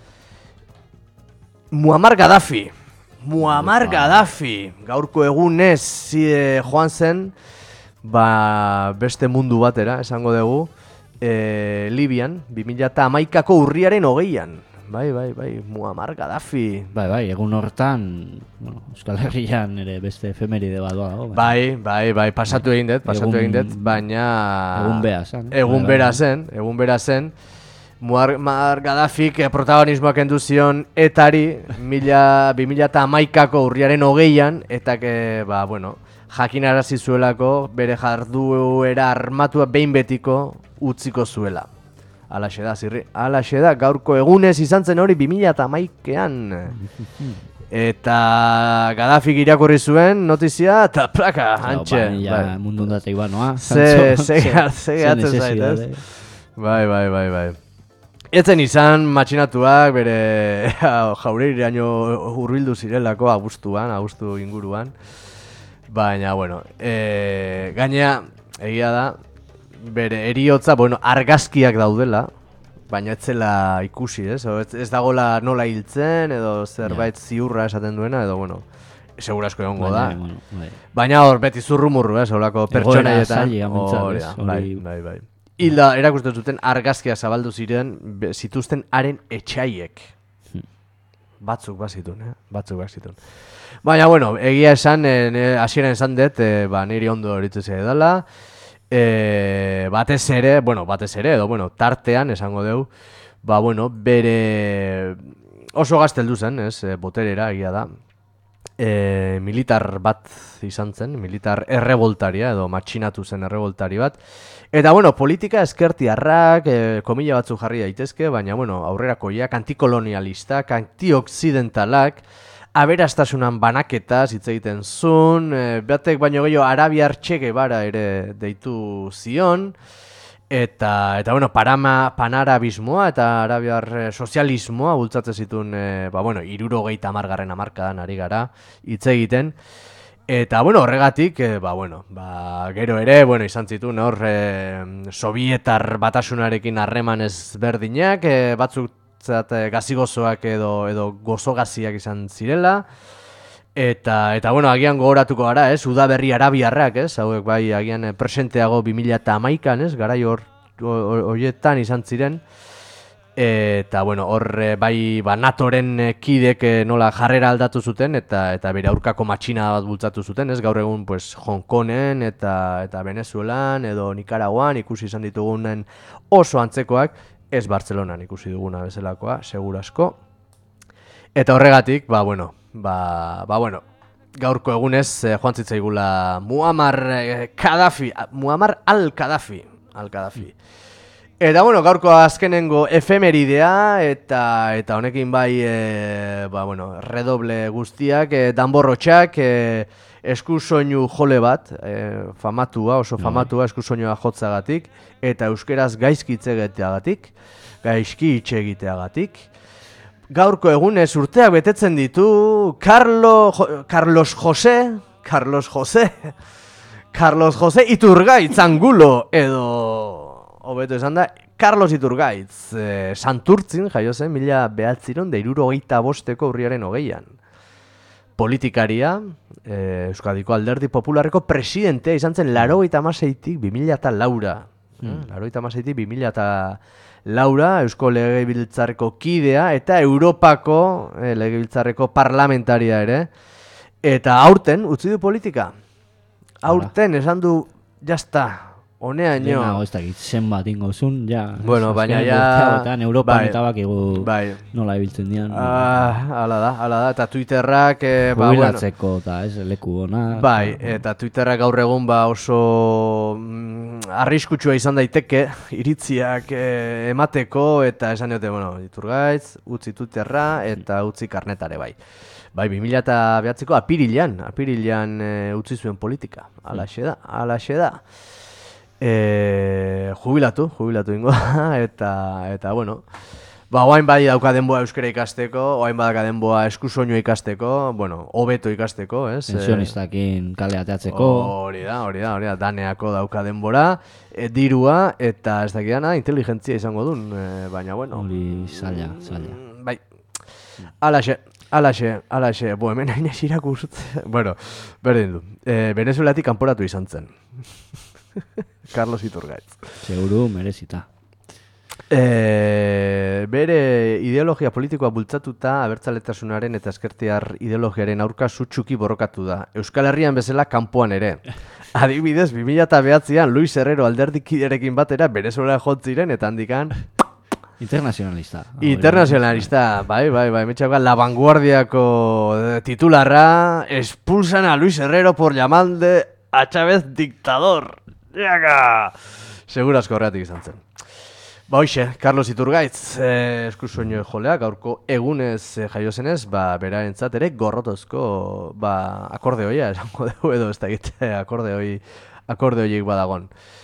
Muammar Gaddafi. Muammar Gaddafi. Gaurko egunez e, joan zen, ba, beste mundu batera, esango dugu, e, Libian, bi mila hamaikako urriaren hogeian. bai, bai, bai, Muammar Gaddafi. Bai, bai, egun hortan, bueno, Euskal Herrian ere beste efemeride bat dago. Bai, bai, bai, pasatu egin dut, pasatu egin dut, baina... Egun bera zen. Egun bera zen, egun bera zen. Muammar Gaddafik protagonismoak kendu zion etari bi mila hamaikako urriaren hogeian, eta, que, ba, bueno, jakinarazi zuelako bere jarduera armatua behin betiko utziko zuela. Alaxe da, zirri. Alaxe da, gaurko egunez izan zen hori bi mila hamaikean. Eta Gaddafik irakurri zuen notizia, eta plaka, hantxe. Baina mundu ondatek banoa. Ze, ze, ze gatzen zait, ez? Bai, bai, bai, bai. Etzen izan matxinatuak bere jaureiraino hurbildu zirelako abuztuan, abuztu inguruan. Baina, bueno, e, gainea, egia da, bere eriotza, bueno, argazkiak daudela, baina ez zela ikusi, ez? Ez, ez dagoela nola hiltzen, edo zerbait ja. Ziurra esaten duena, edo, bueno, segurasko egongo da. Bueno, bai. Baina hor, beti zurrumurru, ez? Olako pertsonaietan. Hori da, bai, bai, bai. Hilda, erakusten zuten argazkia zabaldu ziren be, zituzten haren etxaiek. Hmm. Batzuk bazitun, eh? Batzuk bazitun. Baina, bueno, egia esan, hasieran esan dut, e, ba, niri ondo horitzen zede dela. E, batez ere, bueno, batez ere, edo, bueno, tartean, esango deu, ba, bueno, bere oso gazteldu zen, ez, boterera, egia da. E, militar bat izan zen, militar erreboltaria, edo matxinatu zen erreboltari bat. Eta, bueno, politika ezkertiarrak, e, komila batzu jarri daitezke, baina, bueno, aurrerakoiak, antikolonialistak, antioksidentalak, aberastasunan banaketaz hitz egiten zuen, e, batek baino gehiago Arabiar Che Guevara ere deitu zion, eta, eta bueno, parama, panarabismoa eta arabiar sozialismoa bultzatzen zituen, e, ba, bueno, hirurogeita hamargarren hamarkadan ari gara hitz egiten. Eta, bueno, horregatik, e, ba, bueno, ba, gero ere, bueno, izan zituen hor, e, Sovietar batasunarekin harreman ezberdinak, e, batzuk zat, e, gazigozoak edo, edo gozogaziak izan zirela. Eta, eta bueno, agian gogoratuko gara, ez, udaberri arabiarrak, ez, hauek bai, agian presenteago bi mila hamaikan, ez, garai hor, horietan izan ziren. Eta, bueno, hor bai, ba, NATOren kidek nola jarrera aldatu zuten, eta eta bere aurkako matxina bat bultzatu zuten, ez, gaur egun, pues, Hong Kongen eta, eta Venezuelan edo Nicaraguan ikusi izan ditugunen oso antzekoak, ez Bartzelonan ikusi duguna bezalakoa, segurasko. Eta horregatik, ba, bueno, ba, ba, bueno, gaurko egunez eh, joan zitzaigula Muammar eh, Gaddafi, Muammar al-Gaddafi, al-Gaddafi. Eta, bueno, gaurko azkenengo efemeridea, eta eta honekin bai, e, ba, bueno, redoble guztiak, e, danborrotxak, e, eskusoinu jole bat, e, famatua, oso famatua eskusoinua jotzagatik, eta euskeraz gaizki hitz egiteagatik, gaizki hitz egiteagatik. Gaurko egunez urteak betetzen ditu Carlo, jo, Carlos José, Carlos José, Carlos José Iturgaitz Angulo, edo... Hobeto esan da, Carlos Iturgaitz, e, Santurtzin jaio zen mila behatziron da hirurogeita bosteko urriaren hogeian. Politikaria, e, Euskadiko Alderdi Popularreko presidentea izan zen laurogeita hamaseitik bi mila eta laura. Hmm. laurogeita hamaseitik bi mila eta laura, Eusko Legebiltzarreko kidea eta Europako e, Legebiltzarreko parlamentaria ere. Eta aurten, utzi du politika. Aurten, esan du, jazta. Honean jo. Lehenago ez dakit, zenbat ingozun, ja. Bueno, baina ja... Urteagoetan, Europan bai, eta bakigu bai. Nola ibiltzen dian. Ah, ala da, ala da, eta Twitterrak... Eh, ba, jubilatzeko eta ez, leku ona. Bai, eta Twitterrak gaur egun ba oso mm, arriskutsua izan daiteke, iritziak eh, emateko, eta esan diote, bueno, Iturgaitz, utzi Twitterra, eta utzi karnetare bai. Bai, bi mila eta behatziko apirilean, apirilean e, utzi zuen politika, alaxe da, alaxe da. E, jubilatu, jubilatu ingo, eta, eta, bueno, ba, oain bai dauka denboa euskera ikasteko, oain badaka denboa eskusoinua ikasteko, bueno, hobeto ikasteko, ez? Pensionistakin kale ateatzeko. Hori da, hori da, hori da, daneako dauka denbora, e, dirua, eta ez dakidana, inteligentzia izango duen, e, baina, bueno. Hori zaila, zaila. Bai, alaxe. Alaxe, alaxe, bo, hemen hain ez irakust. Bueno, berdin du. E, Venezuelatik kanporatu izan zen. Carlos Iturgaitz. Seguru merezita. E, bere ideologia politikoa bultzatuta abertzaletasunaren eta ezkertiar ideologiaren aurka sutsuki borrokatu da. Euskal Herrian bezala kanpoan ere. Adibidez, bi mila bederatzian Luis Herrero alderdikiderekin batera Venezuela jotziren eta handikan internacionalista. Internacionalista, bai, bai, bai, metxauka, La Vanguardiako titularra, expulsan a Luis Herrero por llamarle a Chávez dictador. Jaka! Segurazko horretik izan zen. Ba hoxe, Carlos Iturgaitz, eh, eskusoinio jolea, gaurko egunez eh, jaiozenez, ba, beraentzat ere gorrotozko ba, akordeoia, esango dugu edo ez da egite akordeoi, akordeoiek badagon.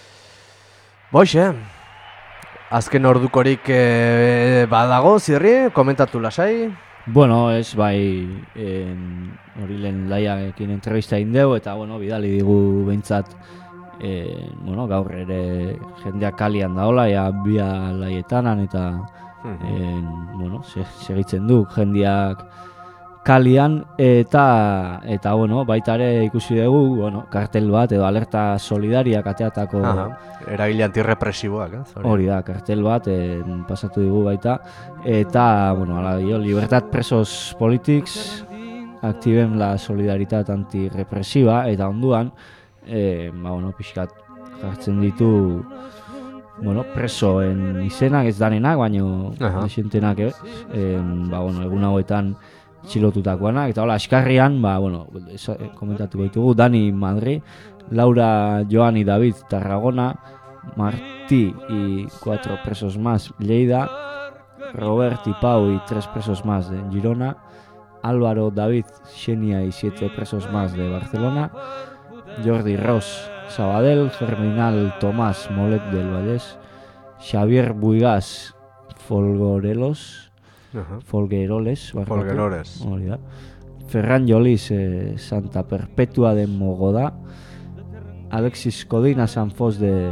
Ba hoxe, azken ordukorik eh, badago, zirri, komentatu lasai? Bueno, ez bai, hori lehen laiakin entrevista indeu, eta bueno, bidali digu behintzat, E, bueno, gaur ere jendeak kalian daola, ja bia laietanan eta e, bueno, segitzen du jendeak kalian eta eta bueno, baita ere ikusi dugu, bueno, kartel bat edo alerta solidariak ateatako eragile antirrepresiboak, eh? Hori da, kartel bat e, pasatu dugu baita eta bueno, ala dio, Libertad Presos Politics aktiben la solidaritat antirrepresiba eta onduan E, ba, bueno, pixkat jartzen ditu bueno, presoen izenak ez danenak, baino desientenak ez, e, ba, bueno, egun hauetan txilotutakoanak, eta hola, eskarrian, ba, bueno, esa, komentatuko ditugu, Dani Madri, Laura Joani David Tarragona, Martí y cuatro presos más Lleida, Robert y Pau y tres presos más de Girona, Álvaro David Xenia y siete presos más de Barcelona, Jordi Ros Sabadell, Germinal Tomás Molet del Vallès, Xavier Buigas Folgorelos, uh-huh. Folgueroles, Folgueroles. Ferran Jolís eh, Santa Perpetua de Mogoda, Alexis Codina Sanfos de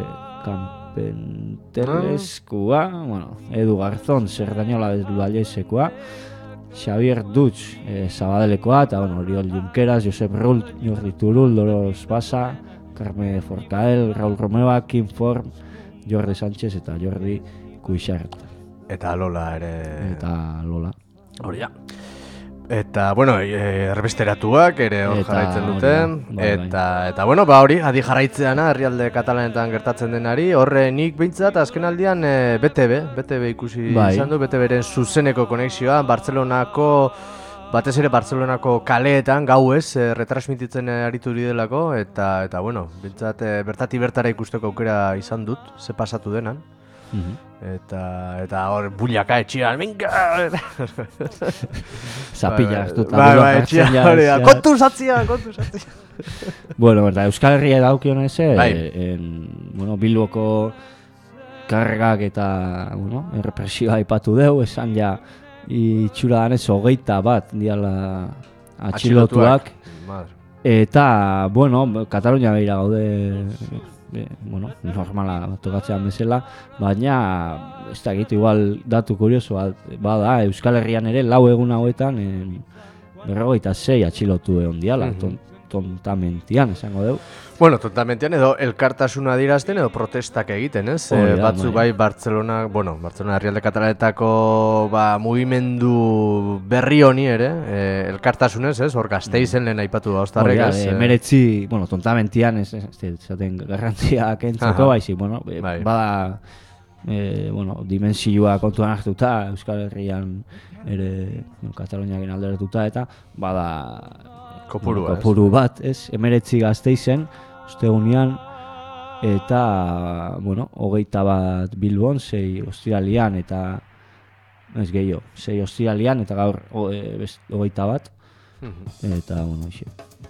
Campenteles, uh-huh. Cuba, bueno, Edu Garzón Cerdañola del Vallesekoa, Xavier Dutch, eh, Sabadelekoa, eta bueno, Oriol Junqueras, Josep Rull, Jordi Turul, Doros Basa, Carme Forcael, Raúl Romeva, Kim Form, Jordi Sánchez eta Jordi Cuixart. Eta Lola ere... Eta Lola. Hori ja. Eta, bueno, erbesteratuak ere hor jarraitzen dute. Bai, eta, bai. Eta, bueno, ba hori, adi jarraitzeana, herrialde katalanetan gertatzen denari. Horre nik behintzat, azken aldian e, B T B, B T B ikusi bai. Izan du, B T Bren zuzeneko konexioa, Bartzelonako, batez ere Bartzelonako kaleetan, gauez, e, retransmititzen aritu didelako, eta, eta bueno, behintzat, e, bertati bertara ikusteko aukera izan dut, ze pasatu denan. Mm-hmm. Eta, eta hor, buliaka etxian, minka! Zapilla hartu eta bai, bai, etxian, hori da, kontu zatzia, kontu zatzia. Bueno, berda, Euskal Herria daukion eze, bai. en, bueno, Bilboko kargak eta, bueno, errepresioa aipatu deu, esan ja, itxura danez, hogeita bat, diala atxilotuak. Eta, bueno, Katalunia behira gaude... E, bueno, normala tokatzean bezala, baina ez da egite igual datu kurioso bada, Euskal Herrian ere lau egun hauetan e, berrogeita sei atxilotu egon diala, mm-hmm. ton, tontamentian esango dugu. Bueno, tontamentian edo elkartasuna dirazten edo protestak egiten, ez? Oh, e, batzu bai Bartzelona, bueno, Bartzelona herrialde katalanetako ba, mugimendu berri honi ere, e, elkartasunez, ez? Hor Gasteizen lehen aipatu da ostarrek, ez? Emeretzi, bueno, tontamentian ez zaten garrantzia kentzeko, baizik, bueno, e, bai. Bada, e, bueno, dimensioa kontuan hartuta, Euskal Herrian ere, bueno, Kataluniaken alderatuta eta, bada... Kopuru, bueno, kopuru bat, ez? Emeretzi Gasteizen, ostegunean, eta, bueno, hogeita bat Bilbon, sei ostiralian, eta, ez gehiago, sei ostiralian, eta gaur hogeita bat, eta, bueno, eixi.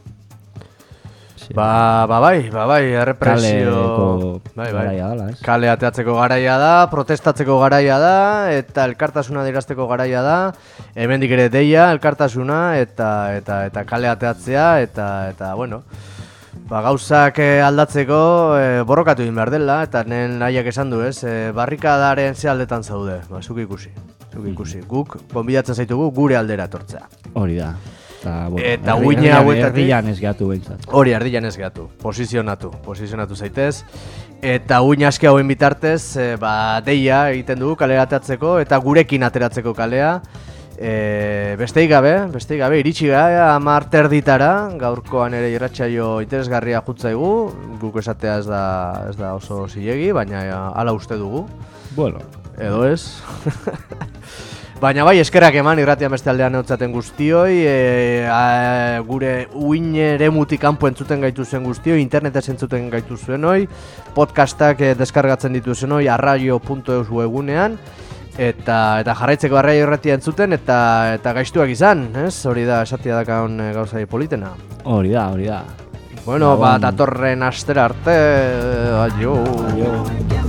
Ba, ba bai, ba bai, errepresio... Bai, bai. Garaia dala, ez? Kale ateatzeko garaia da, protestatzeko garaia da, eta elkartasuna dirazteko garaia da, hemendik ere deia, elkartasuna, eta eta eta kale ateatzea, eta, eta bueno, ba, gauzak aldatzeko e, borrokatu egin behar dela, eta nen nahiak esan du, ez? E, barrikadaren ze aldetan zaude, ba, zuk ikusi, zuk ikusi. Guk, gonbidatzen zaitugu, gure aldera etortzea. Hori da. Eta, bueno, Eta erdi- uina erdian- bueltatik- erdian ez gehatu behintzat. Hori, erdian ez gehatu, posizionatu, posizionatu zaitez. Eta uina aski hauen bitartez, e, ba, deia egiten dugu kalera ateratzeko eta gurekin ateratzeko kalea. E, besteik gabe, besteik gabe, iritsi gara hamar terditara, gaurkoan ere irratsaio interesgarria jutzaigu, guk esatea ez da, ez da oso zilegi, baina hala uste dugu. Bueno. Edo ez. Baina bai, eskerrak eman irratian beste aldean neotzaten guztioi, e, a, gure uin eremutik kanpo entzuten gaitu zen guztioi, internetez entzuten gaitu zuen hoi, podcastak e, deskargatzen ditu zen hoi, arraio puntu eus webunean, eta eta jarraitzeko arraio irratia entzuten, eta eta gaiztuak izan, ez? Hori da, esatia dakaun e, gauzai politena. Hori da, hori da. Bueno, Ba, ba, datorren astera arte, aio. Aio.